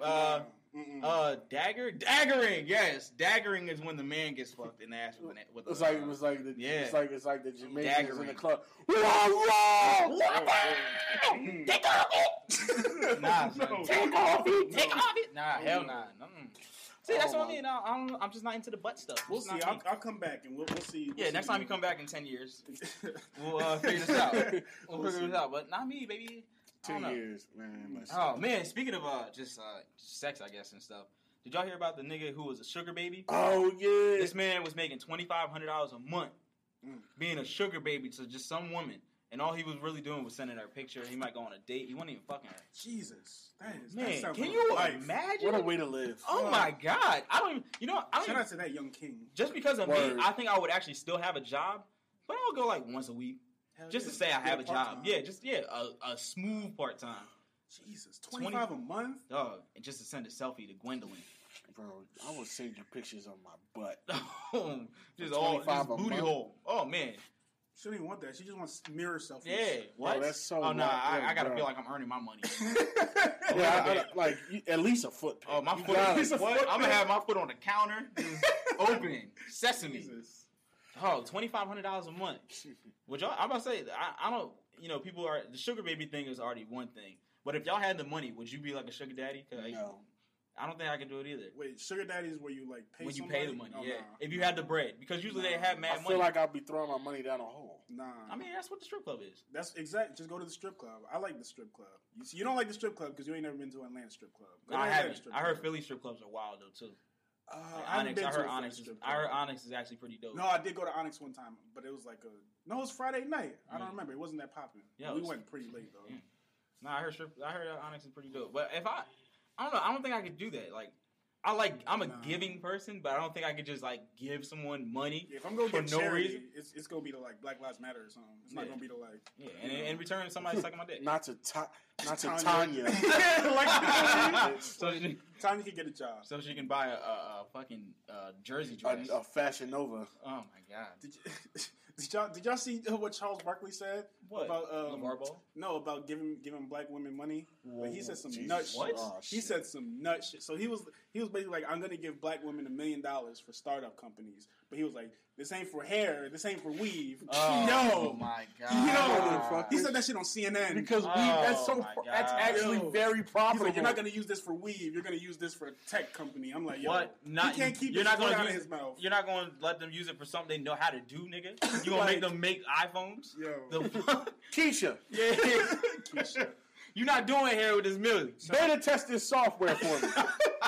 Daggering. Yes, daggering is when the man gets fucked in the ass with it's like the Jamaicans in the club. Take off it. Nah, take off it. Nah, hell nah. See, that's what I mean. I'm just not into the butt stuff. We'll see. I'll come back and we'll see. Yeah, next time you come back in 10 years, we'll figure this out. But not me, baby. 2 years, man. Oh man, speaking of just sex, I guess, and stuff. Did y'all hear about the nigga who was a sugar baby? Oh yeah. This man was making $2,500 a month being a sugar baby to just some woman, And all he was really doing was sending her a picture. He might go on a date. He wasn't even fucking her. Jesus, man, can you imagine? What a way to live! Oh my God, I don't even. Shout out to that young king. Just because of me, I think I would actually still have a job, but I'll go like once a week, just to say I have a job. Yeah, a smooth part time. Jesus, $25 a month, dog, and just to send a selfie to Gwendolyn. Bro, I will send you pictures of my butt. just booty hole. Oh man. She don't even want that. She just wants mirror selfies. Yeah, what? Bro, that's so. Oh no, I gotta feel like I'm earning my money. Like at least a foot. Oh, my foot. What? I'm gonna have my foot on the counter, just open, sesame. Jesus. Oh, $2,500 a month. Which I'm about to say, I don't. People are the sugar baby thing is already one thing. But if y'all had the money, would you be like a sugar daddy? No. I don't think I can do it either. Wait, sugar daddy is where you like pay when you somebody? pay the money, Oh, yeah. nah. If you had the bread, because usually they have mad money. I feel like I'll be throwing my money down a hole. Nah. I mean, that's what the strip club is. That's exact. Just go to the strip club. I like the strip club. You don't like the strip club because you ain't never been to an Atlanta strip club. No, I haven't. I heard Philly strip clubs are wild though too. I heard Onyx is actually pretty dope. No, I did go to Onyx one time, but it was like it was Friday night. I don't remember. It wasn't that popular. Yeah, we went pretty late though. Yeah. No, I heard Onyx is pretty dope. But if I don't know. I don't think I could do that. Like. I'm a giving person, but I don't think I could just like give someone money if I'm going for to no charity, reason. It's going to be to like Black Lives Matter or something. It's not going to be to like and in return somebody sucking my dick. Not to Tanya. So Tanya can get a job, so she can buy a fucking jersey dress, a Fashion Nova. Oh my Did God! y'all see what Charles Barkley said about LeVar Ball? No, about giving black women money. Like he said some nut shit. What? Oh, he said some nut shit. So he was basically like, I'm gonna give black women $1 million for startup companies. But he was like, this ain't for hair, this ain't for weave. Oh my God! He said that shit on CNN because weave that's actually very profitable. He's like, you're not gonna use this for weave. You're gonna use this for a tech company. I'm like, yo, what? He can't keep his foot out of his mouth. You're not gonna let them use it for something they know how to do, nigga. You gonna make them make iPhones? Yo, Keisha, yeah, Keisha. You're not doing hair with this million. Beta test this software for me.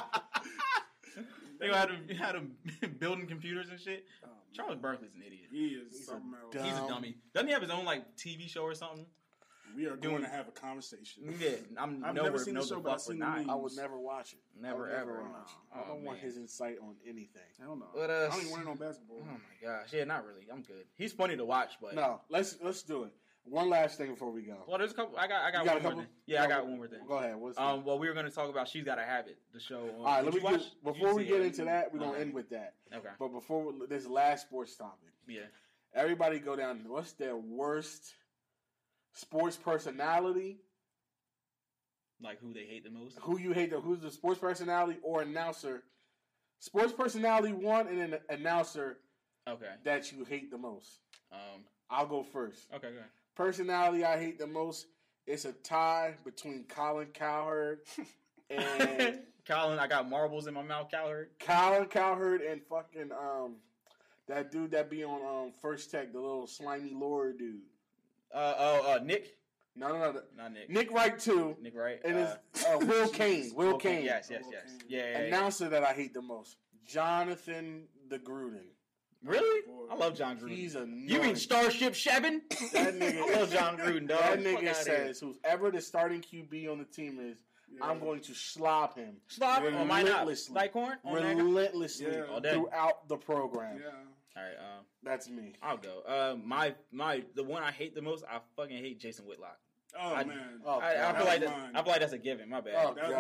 They gonna have them building computers and shit. Charles Barkley's an idiot. He is something else. He's a dummy. Doesn't he have his own like TV show or something? We are going to have a conversation. Yeah, I've never seen the show, but I've seen the memes. I would never watch it. Never ever watch it. I don't want his insight on anything. I don't know. But, I don't even want to know basketball. Oh my gosh, yeah, not really. I'm good. He's funny to watch, but no. Let's do it. One last thing before we go. Well, there's a couple. I got one more thing. Yeah, I got one more thing. Go ahead. What's well, we were going to talk about She's Gotta Have It, the show. All right, let me before we get into that, we're gonna end with that. Okay. But before this last sports topic, yeah, everybody go down. What's their worst sports personality? Like who they hate the most? Who you hate? Who's the sports personality or announcer? Sports personality one, and then the announcer. Okay. That you hate the most. I'll go first. Okay, go ahead. Personality I hate the most. It's a tie between Colin Cowherd and Colin. I got marbles in my mouth. Colin Cowherd and fucking that dude that be on First Tech, the little slimy lawyer dude. Nick. No, not Nick. Nick Wright too. Nick Wright. And it's Will Kane. Will Kane. Yes. Yeah. Announcer that I hate the most. Jonathan the Gruden. Really? I love John Gruden. He's annoying. You mean Starship Shevin? That nigga. I love John Gruden, dog. That nigga says whoever the starting QB on the team is, I'm going to slob him. Slob him? Relentlessly. Like corn? Relentlessly throughout the program. Yeah. All right. That's me. I'll go. The one I hate the most, I fucking hate Jason Whitlock. Man. I feel like that's a given. My bad.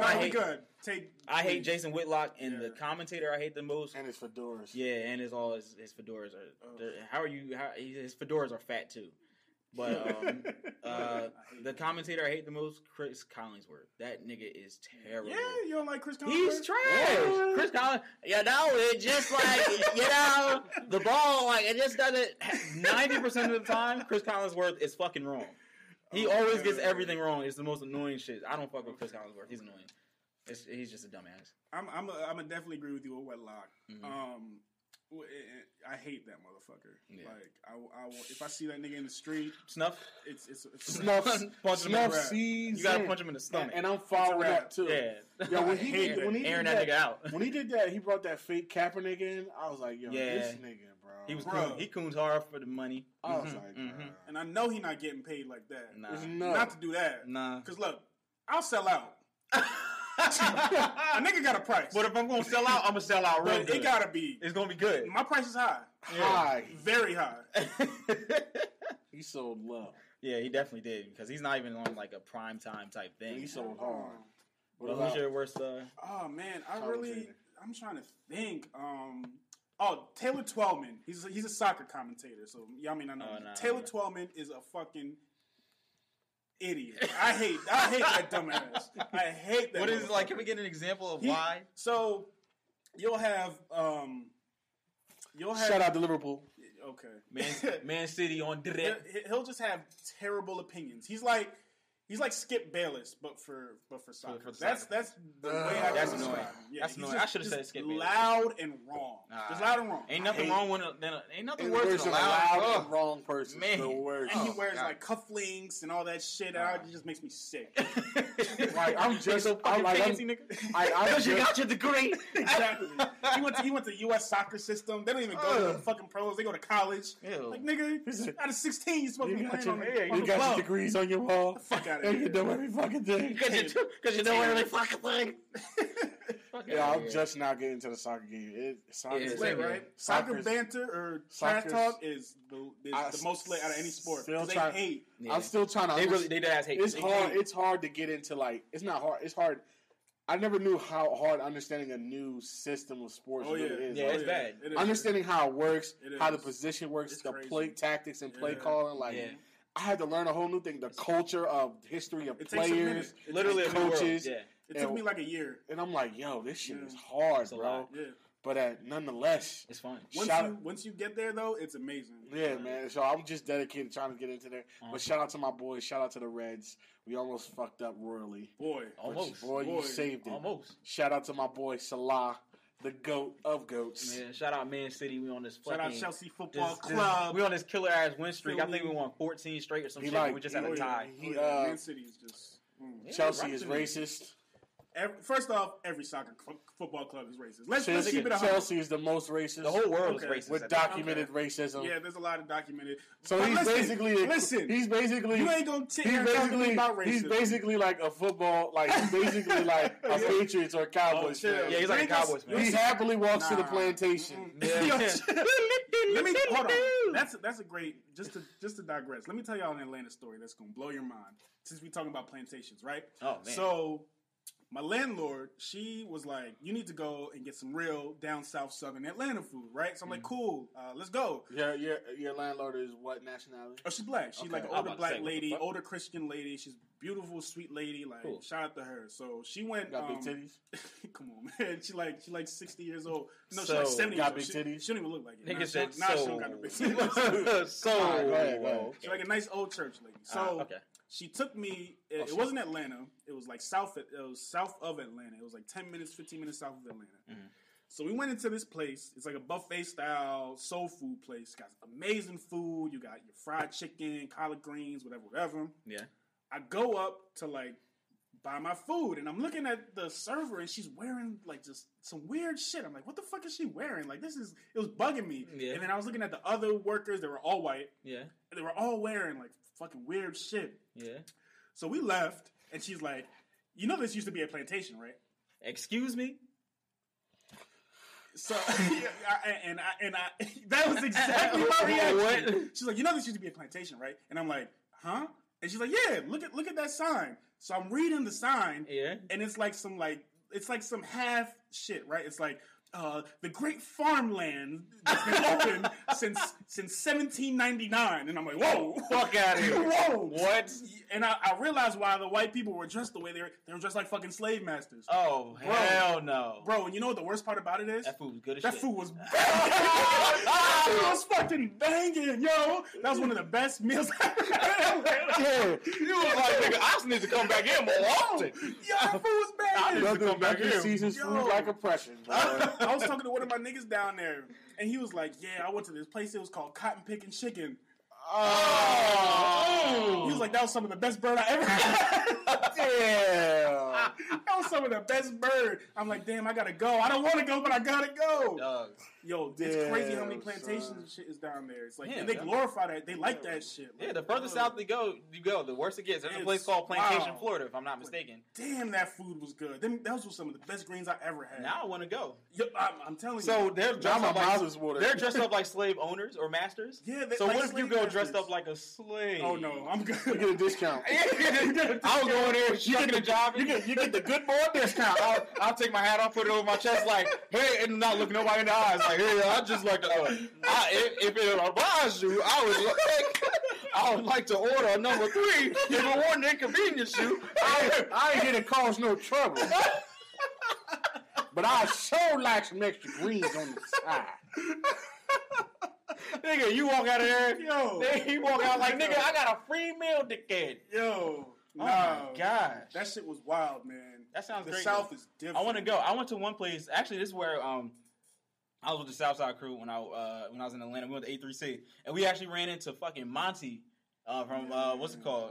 I hate Jason Whitlock and the commentator I hate the most. And his fedoras. Yeah, and his fedoras are. His fedoras are fat too. But the commentator I hate the most, Chris Collinsworth. That nigga is terrible. Yeah, you don't like Chris Collinsworth? He's trash. Yeah. Chris Collins. It just like the ball. Like it just doesn't. 90% of the time, Chris Collinsworth is fucking wrong. He always gets everything wrong. It's the most annoying shit. I don't fuck with Chris Collinsworth. He's annoying. He's just a dumbass. I'm definitely agree with you with Whitlock. Mm-hmm. I hate that motherfucker. Yeah. Like, I if I see that nigga in the street, Snuff. It's Snuff. Snuff season. You gotta punch him in the stomach. And I'm following up too. Yeah. Yo, when he did that nigga out. When he did that, he brought that fake Kaepernick in. I was like, yo, this nigga, bro. He was he coons hard for the money. I was like, bro. And I know he not getting paid like that. Nah. Not to do that. Nah. Because look, I'll sell out. A nigga got a price. But if I'm gonna sell out, I'm gonna sell out real good. It gotta be. It's gonna be good. My price is high. High. Very high. He sold low. Yeah, he definitely did because he's not even on like a prime time type thing. He sold hard. But who's your worst? Oh man, I'm trying to think. Taylor Twellman. He's a soccer commentator, so y'all may not know. Taylor Twellman is a fucking idiot. I hate that dumbass. I hate that. What is it like? Can we get an example of why? So you'll have shout out to Liverpool. Okay, Man City on direct. He'll just have terrible opinions. He's like Skip Bayless, but for soccer. That's the way I that's describe annoying. him. Yeah, that's annoying. I should have said Skip Bayless. Loud and wrong. Just loud and wrong. Ain't nothing wrong with ain't nothing worse than a loud and wrong person. Man, the worst. And he wears like cufflinks and all that shit. It just makes me sick. Like I'm just fancy nigga. Because you got your degree. Exactly. He went to the U.S. soccer system. They don't even go to the fucking pros. They go to college. Ew. Like nigga, out of 16, you're supposed to be playing on the You got your degrees on your wall. Fuck out of and here. you know every fucking thing. Because you know every fucking thing. Yeah, I'm just now getting into the soccer game. Soccer is lit, right? Soccer banter or trash talk is the most lit out of any sport. They hate. Yeah. I'm still trying to. They ass hate. It's hard. It's hard to get into it's not hard. It's hard. I never knew how hard understanding a new system of sports really is. Yeah, it's bad. Understanding how it works, how the position works, the play tactics and play calling. I had to learn a whole new thing. The culture of history of players, literally coaches. It took me like a year. And I'm like, yo, this shit is hard, bro. Yeah. But nonetheless, it's fun. Once you get there, though, it's amazing. Yeah, man. So I'm just dedicated trying to get into there. But shout out to my boys. Shout out to the Reds. We almost fucked up royally. Almost. You saved it. Almost. Shout out to my boy Salah, the GOAT of GOATs. Man, shout out Man City. We on this fucking... Shout out Chelsea Football Club. We on this killer ass win streak. I think we won 14 straight or some shit. We just had a tie. Man City is just... Chelsea is racist. First off, every soccer football club is racist. Let's keep it 100. Chelsea is the most racist. The whole world is racist. With documented racism. Yeah, there's a lot of documented. So he's basically you ain't gonna tell me about racism. He's basically like a football, he's basically like a Patriots or Cowboys fan. Yeah, he's like a Cowboys fan. He happily walks to the plantation. Let me hold on. That's a great. Just to digress. Let me tell y'all an Atlanta story that's gonna blow your mind. Since we're talking about plantations, right? Oh man. So my landlord, she was like, you need to go and get some real down south southern Atlanta food, right? So I'm like, cool, let's go. Your landlord is what nationality? Oh, she's black. She's like an older black lady, older Christian lady. She's beautiful, sweet lady. Like, shout out to her. So she went. Got big titties. Come on, man. She like 60 years old. No, so, she's like 70 got years big old. titties. She don't even look like it. Nigga said she don't got no big titties. Go ahead. She's like a nice old church lady. So she took me. It wasn't Atlanta. It was like south of Atlanta. It was like 10 minutes, 15 minutes south of Atlanta. Mm-hmm. So we went into this place. It's like a buffet style soul food place. Got amazing food. You got your fried chicken, collard greens, whatever. Yeah. I go up to buy my food, and I'm looking at the server, and she's wearing just some weird shit. I'm like, what the fuck is she wearing? It was bugging me. Yeah. And then I was looking at the other workers. They were all white. Yeah. And they were all wearing fucking weird shit. Yeah. So we left, and she's like, you know this used to be a plantation, right? Excuse me? So, I that was exactly my reaction. She's like, you know this used to be a plantation, right? And I'm like, huh? And she's like, yeah, look at that sign. So I'm reading the sign, and it's like some half shit, right? It's like, the great farmland that's been open since 1799, and I'm like, whoa, fuck out of here, whoa, what? And I realized why the white people were dressed the way they were dressed like fucking slave masters. Oh, hell no, bro! And you know what the worst part about it is? That food was good as shit. That food was banging. It was fucking banging, yo. That was one of the best meals I ever had. You was like, nigga, I just need to come back here more often. Yo, that food was banging. Nothing seasons food like oppression, bro. I was talking to one of my niggas down there, and he was like, "Yeah, I went to this place. It was called Cotton Picking Chicken." Oh! He was like, "That was some of the best bird I ever had." Damn, that was some of the best bird. I'm like, "Damn, I gotta go. I don't want to go, but I gotta go." Dog. Yo, it's crazy how many plantations and shit is down there. It's like, and they glorify that. They like that shit. Like, yeah, the further south you go, the worse it gets. There's a place called Plantation, Florida, if I'm not mistaken. Damn, that food was good. Those were some of the best greens I ever had. Now I want to go. Yo, I'm telling you. So they're dressed up like slave owners or masters? Yeah. So like what if you go dressed up like a slave? Oh, no. I'm good. You get a discount. I'll go in there, you get the job. You get the good boy discount. I'll take my hat off, put it over my chest like, hey, and not look nobody in the eyes. Like, hey, I just like to, if it obliges you, I would like to order a number 3. If it won't inconvenience you, I ain't here to cause no trouble. But I sure like some extra greens on the side. Nigga, you walk out of there, he walk out like, nigga, I got a free meal ticket. Yo. Oh my gosh. That shit was wild, man. That sounds great. The South is different. I want to go. I went to one place. Actually, this is where I was with the Southside crew when I was in Atlanta. We went to A3C, and we actually ran into fucking Monty from what's it called?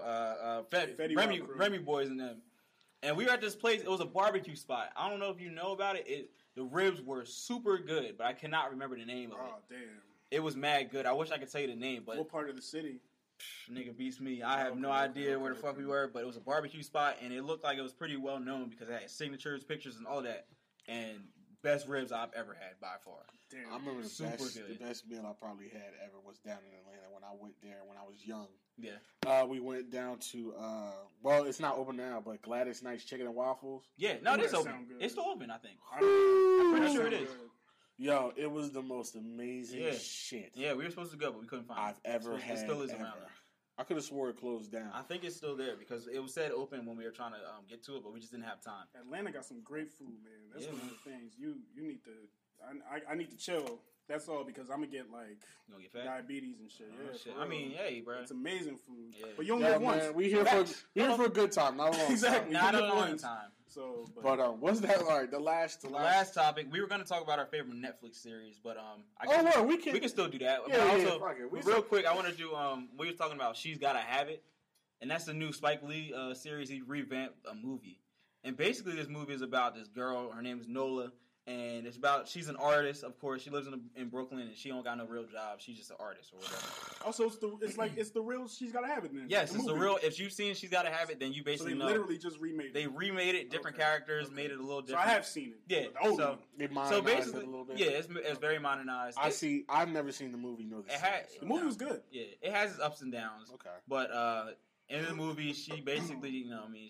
Remy Boys and them. And we were at this place. It was a barbecue spot. I don't know if you know about it. The ribs were super good, but I cannot remember the name of it. Oh damn! It was mad good. I wish I could tell you the name, but what part of the city? Nigga beats me. I have no idea where the fuck we were, but it was a barbecue spot, and it looked like it was pretty well known because it had signatures, pictures, and all that. And best ribs I've ever had by far. Damn, I remember the best meal I probably had ever was down in Atlanta when I went there when I was young. Yeah. We went down to well, it's not open now, but Gladys Knight's Chicken and Waffles. Yeah, no, it is open. It's still open, I think. I'm pretty sure it is. Yo, it was the most amazing shit. Yeah, we were supposed to go, but we couldn't find it. I've ever had. It still is around there. I could have swore it closed down. I think it's still there because it was said open when we were trying to get to it, but we just didn't have time. Atlanta got some great food, man. That's one of the things you need to. I need to chill. That's all because I'm gonna get like diabetes and shit. Yeah, shit. I mean, hey, bro, it's amazing food. Yeah. But you only live once. We here for a good time, not a long exactly. time. Not a long time. So, but what's that like? The last topic. We were going to talk about our favorite Netflix series, but we can still do that. Yeah, also, real quick, I want to do. We were talking about She's Gotta Have It, and that's the new Spike Lee series. He revamped a movie, and basically this movie is about this girl. Her name is Nola. And it's about, she's an artist, of course. She lives in Brooklyn, and she don't got no real job. She's just an artist or whatever. Also, it's the real She's Gotta Have It then. Yes, it's the real, if you've seen She's Gotta Have It, then you basically know. So they literally just remade it. They remade it, different characters, made it a little different. So I have seen it. Yeah. They modernized it a little bit. Yeah, it's very modernized. I've never seen the movie, nor the series. The movie was good. Yeah, it has its ups and downs. Okay. But in the movie, she basically,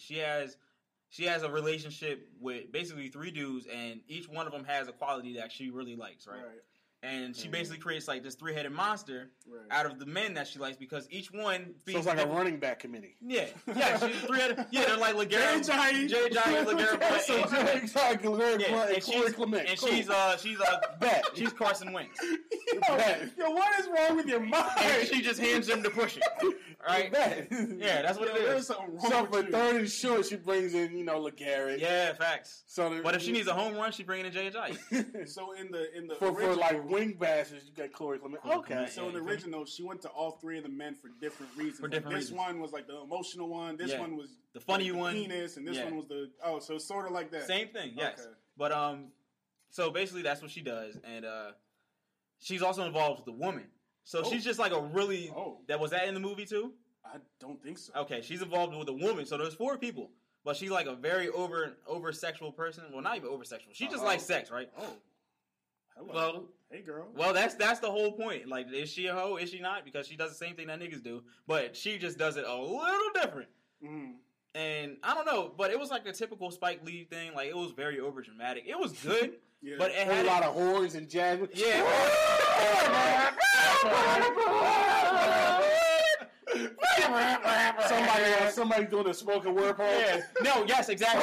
she has a relationship with basically 3 dudes, and each one of them has a quality that she really likes, right? And she basically creates like this 3-headed monster out of the men that she likes because each one. So it's like a running back committee. Yeah, she's 3-headed. Yeah, they're like LeGarrette, Jay Giant, LeGarrette Blunt, and Corey Clement. And she's she's Carson Wentz. Yo, what is wrong with your mind? And she just hands him to push it. Right? Yeah, that's what it is. So for 3rd and short, she brings in, LeGarrette. Yeah, facts. But if she needs a home run, she bringing in Jay Giant. So in the for like wing bastards, you got Corey Clement. Okay. So in the original, she went to all 3 of the men for different reasons. This one was like the emotional one. This one was the funny one. Penis, and this one was the so it's sort of like that. Same thing. Yes. Okay. But so basically that's what she does, and she's also involved with the woman. So she's just like a really was that in the movie too? I don't think so. Okay, she's involved with a woman. So there's 4 people, but she's like a very over sexual person. Well, not even over sexual. She just likes sex, right? Oh. Hello. Well, hey girl. Well, that's the whole point. Like, is she a hoe? Is she not? Because she does the same thing that niggas do, but she just does it a little different. Mm. And I don't know, but it was like a typical Spike Lee thing. Like, it was very over dramatic. It was good, but it had a lot of horns and jazz. Yeah. somebody doing a spoken word poem. Yeah. No. Yes. Exactly.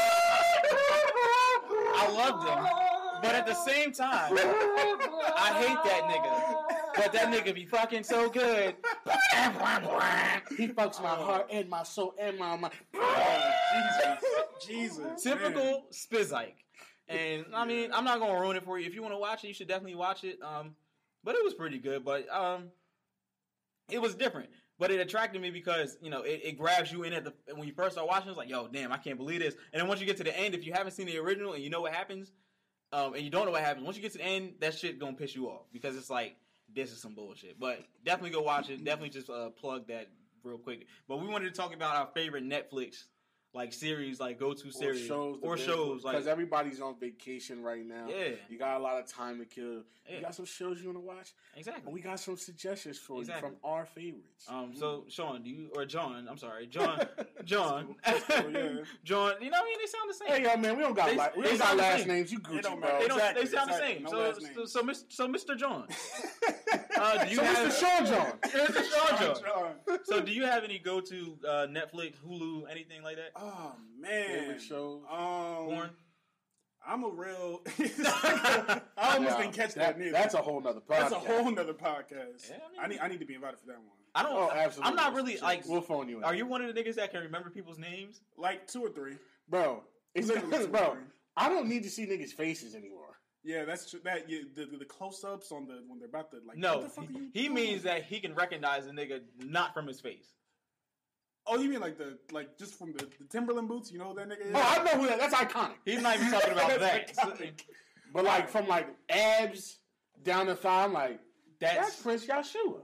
I loved him. But at the same time, I hate that nigga. But that nigga be fucking so good. He fucks my heart and my soul and my mind. Jesus. Typical Spizike. And I mean, I'm not gonna ruin it for you. If you want to watch it, you should definitely watch it. But it was pretty good. But it was different. But it attracted me because, you know, it grabs you in when you first start watching. It's like, yo, damn, I can't believe this. And then once you get to the end, if you haven't seen the original and you know what happens, and you don't know what happens, once you get to the end, that shit gonna piss you off because it's like, this is some bullshit. But definitely go watch it. Definitely just plug that real quick. But we wanted to talk about our favorite Netflix series, go-to series or shows, because everybody's on vacation right now. Yeah, you got a lot of time to kill. You got some shows you want to watch. Exactly. And we got some suggestions for you from our favorites. So Sean, John? I'm sorry, John. John. John. You know, I mean, they sound the same. Hey, yo, man, we don't got last names. You Gucci, bro. They sound the same. So Mr. John. Mr. Sean John. Mr. Sean John. So do you have any go-to Netflix, Hulu, anything like that? Oh man, favorite shows. Porn. I'm a real. I almost didn't catch that. That's a whole nother podcast. That's a whole nother podcast. Yeah, I need to be invited for that one. I don't. Absolutely. I'm not really like. We'll phone you in. Are you one of the niggas that can remember people's names? Like 2 or 3, bro. Bro, I don't need to see niggas' faces anymore. Yeah, that's true. That the close-ups on when they're about to No, what the fuck are you he means that he can recognize a nigga not from his face. Oh, you mean just from the Timberland boots? You know who that nigga is? Oh, I know who that. That's iconic. He's not even talking about that. But from abs down the thigh, I'm like, that's Prince Yahshua.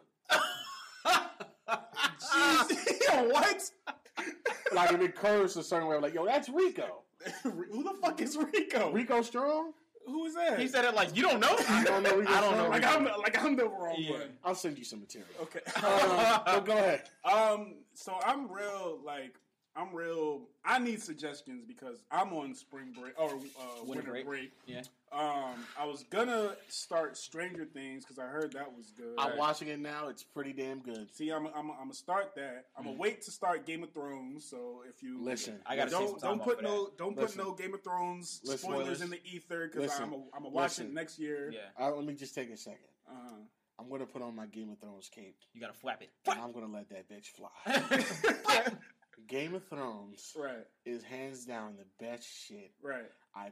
Yo, what? Like if it curves a certain way, I'm like, yo, that's Rico. Who the fuck is Rico? Rico Strong? Who is that? He said it like, you don't know? I don't know. I don't know. I'm the wrong one. I'll send you some material. Okay. Go ahead. So I'm real. I need suggestions because I'm on spring break or winter break. Yeah. I was gonna start Stranger Things because I heard that was good. I'm watching it now. It's pretty damn good. See, I'm gonna start that. I'm gonna wait to start Game of Thrones. So if you listen, I gotta don't put no Game of Thrones spoilers in the ether because I'm gonna watch it next year. Yeah. Let me just take a second. I'm gonna put on my Game of Thrones cape. You gotta flap it. And I'm gonna let that bitch fly. Game of Thrones is hands down the best shit I've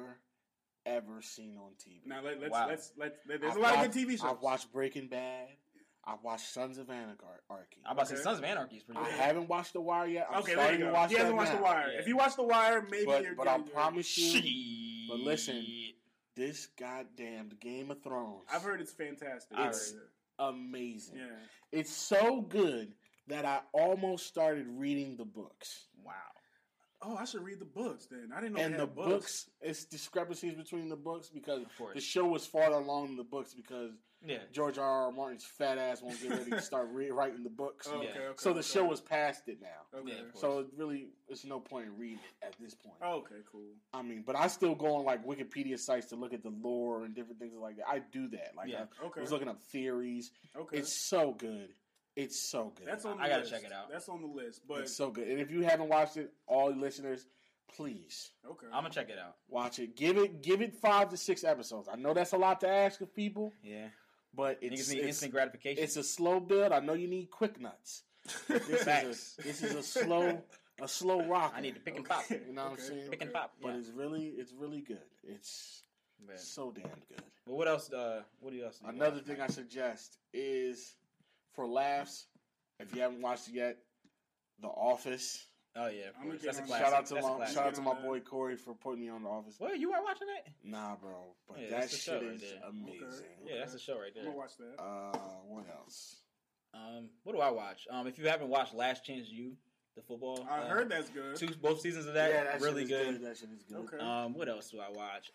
ever seen on TV. Now let's there's a lot of good TV shows. I've watched Breaking Bad. I've watched Sons of Anarchy. I'm about to say Sons of Anarchy is pretty good. I haven't watched The Wire yet. I'm okay, starting to watch. He hasn't watched The Wire. Yeah. If you watch The Wire, maybe you're. But I promise you. But listen, this goddamn Game of Thrones. I've heard it's fantastic. It's amazing. Yeah, it's so good that I almost started reading the books. Wow. Oh, I should read the books then. I didn't know. And the books, it's discrepancies between the books because the show was farther along in the books because George R. Martin's fat ass won't get ready to start rewriting the books. So the show was past it now. Okay. So it's no point in reading it at this point. Okay, cool. I mean, but I still go on Wikipedia sites to look at the lore and different things like that. I do that. I was looking up theories. Okay. It's so good. It's so good. That's on the I gotta list. check it out. That's on the list. But it's so good. And if you haven't watched it, all listeners, please. Okay. I'm gonna check it out. Watch it. Give it 5 to 6 episodes. I know that's a lot to ask of people. Yeah. But it's instant gratification. It's a slow build. I know you need quick nuts. This is a slow rock. I need to pick and pop. You know what I'm saying? Pick and pop. But it's really good. It's so damn good. But what else? What else? Another thing I suggest is, for laughs, if you haven't watched it yet, The Office. Oh yeah, of course. That's a classic. Shout out to my boy Corey for putting me on The Office. Well, you weren't watching that? Nah, bro. But that shit is amazing. Okay. Yeah, that's a show right there. I'm gonna watch that. What else? What do I watch? If you haven't watched Last Chance U, the football, I heard that's good. Both seasons of that, that really good. That shit is good. Okay. What else do I watch?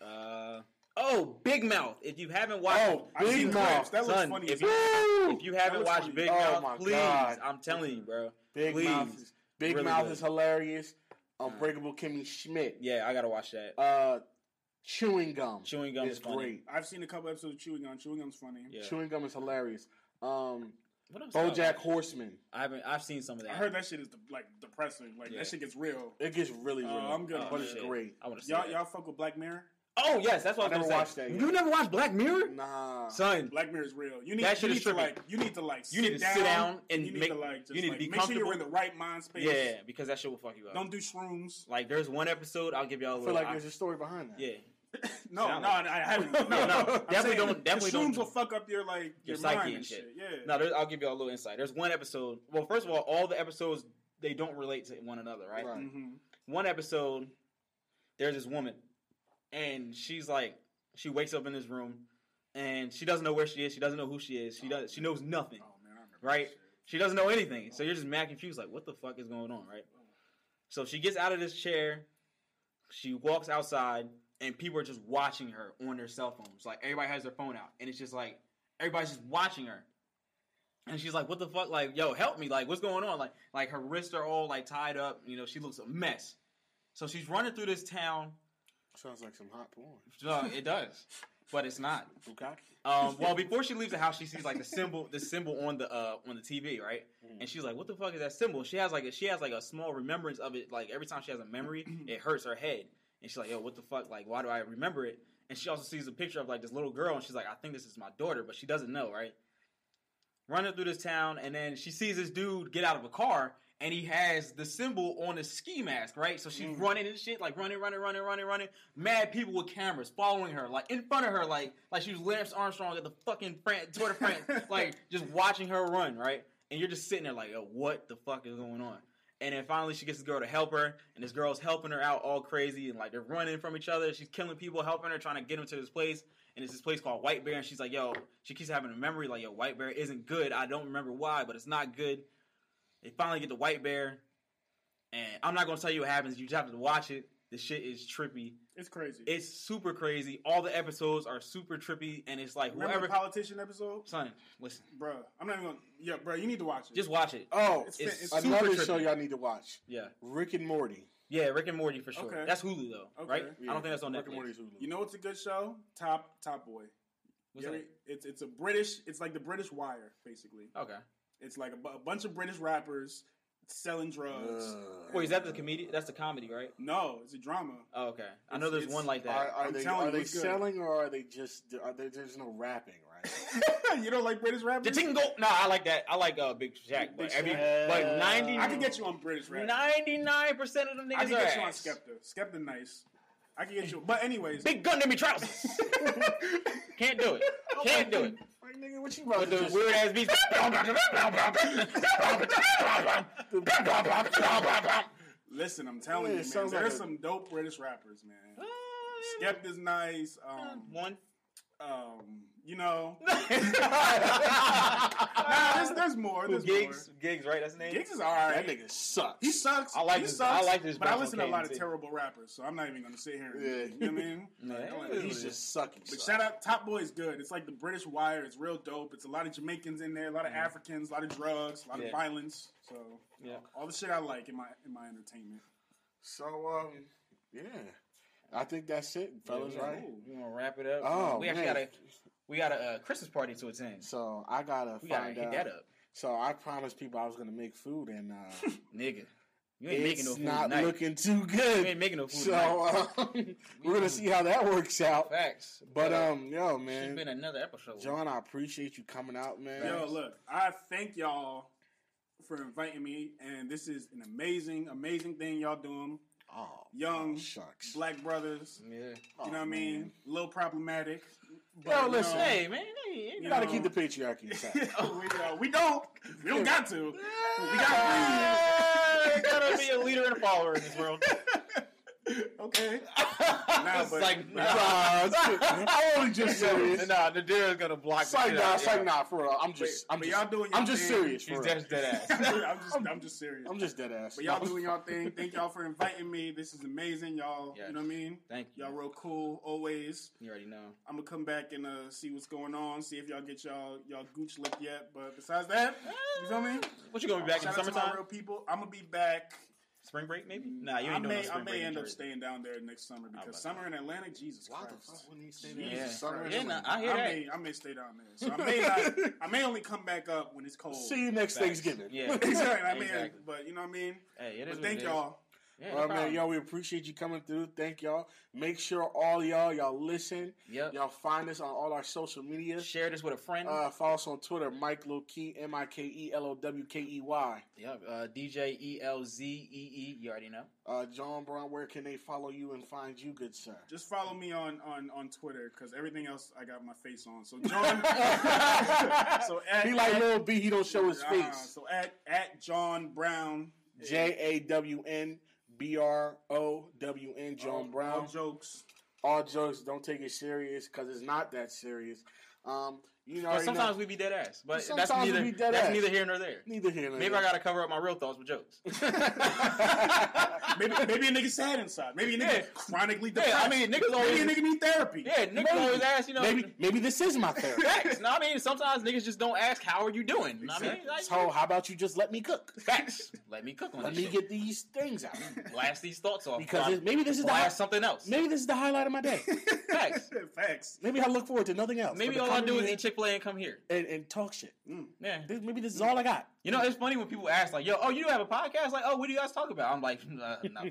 Big Mouth. If you haven't watched, Big Mouth. That looks funny. If you haven't watched Big Mouth, please, I'm telling you, bro. Big Mouth is hilarious. Unbreakable Kimmy Schmidt. Yeah, I gotta watch that. Chewing Gum. Chewing Gum is funny. great. I've seen a couple episodes of Chewing Gum. Chewing Gum's funny. Yeah. Chewing Gum is hilarious. What else? BoJack Horseman. I've seen some of that. I heard that shit is depressing. That shit gets real. It gets really real. I'm good. But it's great. I want to see y'all fuck with Black Mirror? Oh yes, that's what I was never watched that. You never watched Black Mirror? Nah, son. Black Mirror is real. You need that shit you is need trippy. to you need to sit down and you need make to you need to be make comfortable. sure you're in the right mind space. Yeah, because that shit will fuck you up. Don't do shrooms. Like there's one episode I'll give y'all. I feel like there's a story behind that. Yeah, No, I haven't. No. Definitely don't. Shrooms will fuck up your psyche mind and shit. Yeah. No, I'll give you a little insight. There's one episode. Well, first of all the episodes they don't relate to one another, right? Mm-hmm. One episode, there's this woman, and she's like, she wakes up in this room, and she doesn't know where she is. She doesn't know who she is. She knows nothing. Oh man, I remember right? that shit. She doesn't know anything, so you're just mad confused, like, what the fuck is going on, right? So she gets out of this chair, she walks outside, and people are just watching her on their cell phones. Like, everybody has their phone out, and it's just like, everybody's just watching her. And she's like, what the fuck? Like, yo, help me. Like, what's going on? Like her wrists are all, like, tied up. You know, she looks a mess. So she's running through this town. Sounds like some hot porn. It does. But it's not. Bukkake? Well, before she leaves the house, she sees, like, the symbol on the TV, right? Mm-hmm. And she's like, what the fuck is that symbol? She has like a small remembrance of it. Like, every time she has a memory, it hurts her head. And she's like, yo, what the fuck? Like, why do I remember it? And she also sees a picture of, like, this little girl, and she's like, I think this is my daughter, but she doesn't know, right? Running through this town, and then she sees this dude get out of a car, and he has the symbol on the ski mask, right? So she's running and shit, like running. Mad people with cameras following her, like in front of her, like she was Lance Armstrong at the fucking Tour de France, like just watching her run, right? And you're just sitting there like, yo, what the fuck is going on? And then finally she gets this girl to help her, and this girl's helping her out all crazy, and like they're running from each other. She's killing people, helping her, trying to get them to this place. And it's this place called White Bear, and she's like, yo, she keeps having a memory, like, yo, White Bear isn't good. I don't remember why, but it's not good. They finally get to White Bear, and I'm not going to tell you what happens. You just have to watch it. The shit is trippy. It's crazy. It's super crazy. All the episodes are super trippy, and it's like, remember the politician episode? Son, listen. Bro, I'm not even going to... Yeah, bro, you need to watch it. Just watch it. Oh, it's another super show trippy. y'all need to watch. Yeah. Rick and Morty. Yeah, Rick and Morty for sure. Okay. That's Hulu, though, Okay. right? Yeah. I don't think that's on Rick Netflix. and Morty's Hulu. You know what's a good show? Top Boy. What's that? It's a British... It's like the British Wire, basically. Okay. It's like a bunch of British rappers selling drugs. Wait, is that the comedy? That's the comedy, right? No, it's a drama. Oh, okay. I know there's one like that. Are I'm they telling you, it's good. selling or are they just? There's no rapping, right? You don't like British The rappers? Tingle. No, I like that. I like Big Shaq. But Big Shaq. but 90. I can get you on British rappers. 99% of them niggas I can are get you on ass. Skepta. Skepta nice. I can get you. But anyways. Big gun in me trousers. Can't do it. Can't do it. Like, nigga, what you about With to the just... weird ass beats. Listen, I'm telling Yeah, you, it man. sounds like There's a- some dope British rappers, man. Skepta's nice. One. You know. There's more. There's Gigs, more. Gigs, right? That's the name. Gigs is alright. That nigga sucks. He sucks. I like he this- sucks, I like this but I bunch listen on to a lot of KMT. terrible rappers, so I'm not even gonna sit here. And, Yeah. You know what I mean? No, He's just sucky. But shout out, Top Boy is good. It's like the British Wire. It's real dope. It's a lot of Jamaicans in there, a lot of Africans, a lot of drugs, a lot of Yeah. violence. So Yeah. all the shit I like in my entertainment. So yeah, I think that's it, fellas. Right? We gonna wrap it up. Oh, we actually man. got a Christmas party to attend. So I gotta We gotta find hit out. that up, So I promised people I was gonna make food, and nigga. You ain't making no it's food not tonight. looking too You good. ain't making no food tonight. So we're gonna see how that works out. Facts. But yo, Should man, been another episode. John, I appreciate you coming out, man. Yo, look, I thank y'all for inviting me, and this is an amazing, amazing thing y'all doing. Oh, Young shucks. black brothers. Yeah. You know what I mean? man. A little problematic. Yo, listen. Hey man, You you gotta know. keep the patriarchy aside. we don't got to. We got You gotta be a leader and a follower in this world. to breathe. Okay. Nah, It's but like, I'm only just serious. Nah, the deer is gonna block. It's like the shit out of y'all. nah, for real. I'm just y'all doing your I'm just thing. serious. She's For real. dead ass. I'm just serious. I'm just dead ass. But y'all doing y'all thing. Thank y'all for inviting me. This is amazing, y'all. Yes. You know what I mean? Thank you. Y'all real cool always. You already know. I'm gonna come back and see what's going on. See if y'all get y'all gooch licked yet. But besides that, you feel me? What you gonna be back in Shout the out to my summertime? real people. I'm gonna be back. Spring break maybe? Nah, you ain't doing no I spring break. may in end up Jersey. staying down there next summer because about summer in Atlanta, Jesus Why the Christ. fuck wouldn't he stay Yeah. there? It's summer. Yeah, nah, I hear that. I may stay down there. So I may not. I may only come back up when it's cold. See you next Facts. Thanksgiving. Yeah. Exactly. I mean, Exactly. but you know what I mean. Hey, it is But what thank it is. y'all. Yeah, man, yo, we appreciate you coming through. Thank y'all. Make sure all y'all listen. Yep. Y'all find us on all our social media. Share this with a friend. Follow us on Twitter, Mike Lowkey, MikeLowKey. Yep. DJ ELZEE. You already know. John Brown, where can they follow you and find you, good sir? Just follow me on Twitter because everything else I got my face on. So John. He like Lil B. He don't show his face. So at John Brown. JAWNBROWN, John Brown. All jokes. All jokes. Don't take it serious because it's not that serious. Sometimes we be dead ass, but that's neither here nor there. Neither here nor there. Maybe I gotta cover up my real thoughts with jokes. maybe a nigga sad inside. Maybe a nigga chronically depressed. Yeah, I mean, niggas always. Maybe a nigga need therapy. Yeah, niggas always ask, Maybe this is my therapy. Facts. No, I mean, sometimes niggas just don't ask, how are you doing? You know what I mean? So how about you just let me cook? Facts. Let me cook on Let this me get these things out. Blast these thoughts off. Because maybe this is something else. Maybe this is the highlight of my day. Facts. Maybe I look forward to nothing else. Maybe all I do is eat Chick-fil-A and come here. And talk shit. Yeah. Maybe this is all I got. You know, it's funny when people ask, like, yo, you do have a podcast? Like, what do you guys talk about? I'm like, nothing.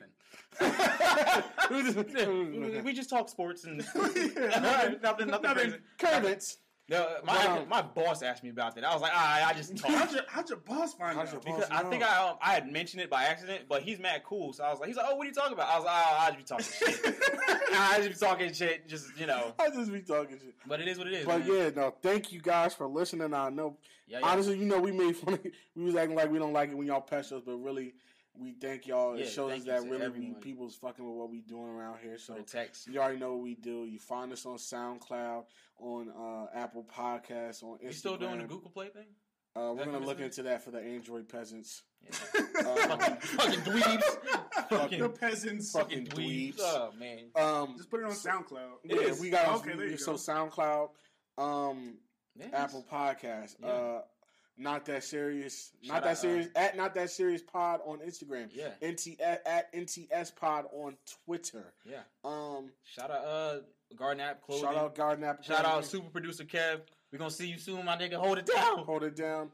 We just talk sports and nothing crazy. Currents. No, my boss asked me about that. I was like, I just talk. How'd your boss find out? Because I think I had mentioned it by accident, but he's mad cool. So I was like, he's like, what are you talking about? I was like, I just be talking shit. I just be talking shit, just, I just be talking shit. But it is what it is. But man. Thank you guys for listening. I know, honestly, we made fun of, we was acting like we don't like it when y'all pest us, but really, we thank y'all. It shows us that really people's fucking with what we doing around here. So you already know what we do. You find us on SoundCloud, on Apple Podcasts, on Instagram. You still doing the Google Play thing? We're going to look into that for the Android peasants. Yeah. Fucking dweebs. Fucking peasants. Fucking dweebs. Oh, man. Just put it on SoundCloud. Yeah, we got there you so go. SoundCloud, Apple Podcasts, Not That Serious. Not That Serious. At Not That Serious Pod on Instagram. Yeah. At NTS Pod on Twitter. Yeah. Shout out Garden App Clothing. Shout out Garden App. Shout out Super Producer Kev. We're gonna see you soon, my nigga. Hold it down. Hold it down.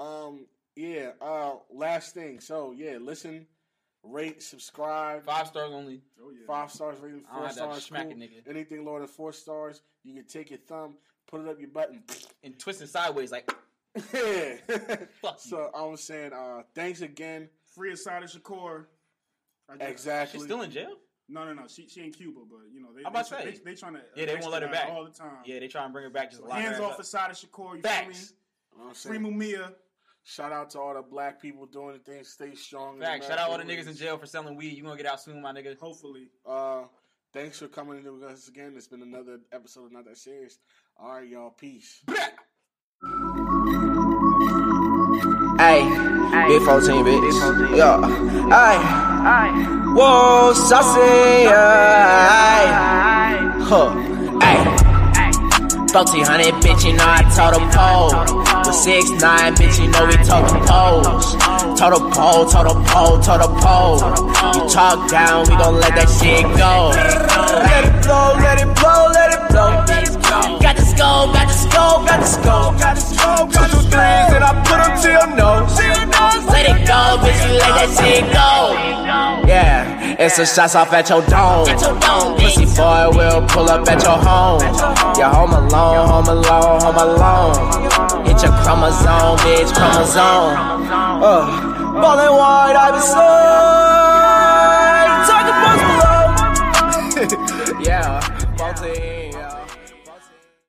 Last thing. So listen, rate, subscribe. 5 stars only. Oh yeah. 5 stars rating, 4 stars. Cool. Nigga. Anything lower than 4 stars, you can take your thumb, put it up your butt, and twist it sideways like. Yeah. Fuck you. So I'm saying, thanks again. Free Asada Shakur. Exactly. She's still in jail? No. She in Cuba, but they trying to. Yeah, they won't let her back all the time. Yeah, they try and bring her back. Just so hands off Asada Shakur. You Facts. feel me? Free Mumia. Shout out to all the black people doing the things. Stay strong. Facts. Shout out all the niggas in jail for selling weed. You gonna get out soon, my nigga. Hopefully. Thanks for coming in with us again. It's been another episode of Not That Serious. All right, y'all. Peace. Ay, big 14, bitch. Yo, ay, whoa, saucy, ay, huh, ay. 1400, bitch, you know I told a pole. The 6'9", bitch, you know we told the poles. Told the pole. You talk down, we gon' let that shit go. Let it blow. Got the scope. 2 3s and I put them to your nose. Let it go, bitch, you let that shit go. Yeah, and some shots off at your dome. Pussy boy will pull up at your home. Yeah, home alone. Hit your chromosome, bitch, chromosome. Ballin' wide, Iverson.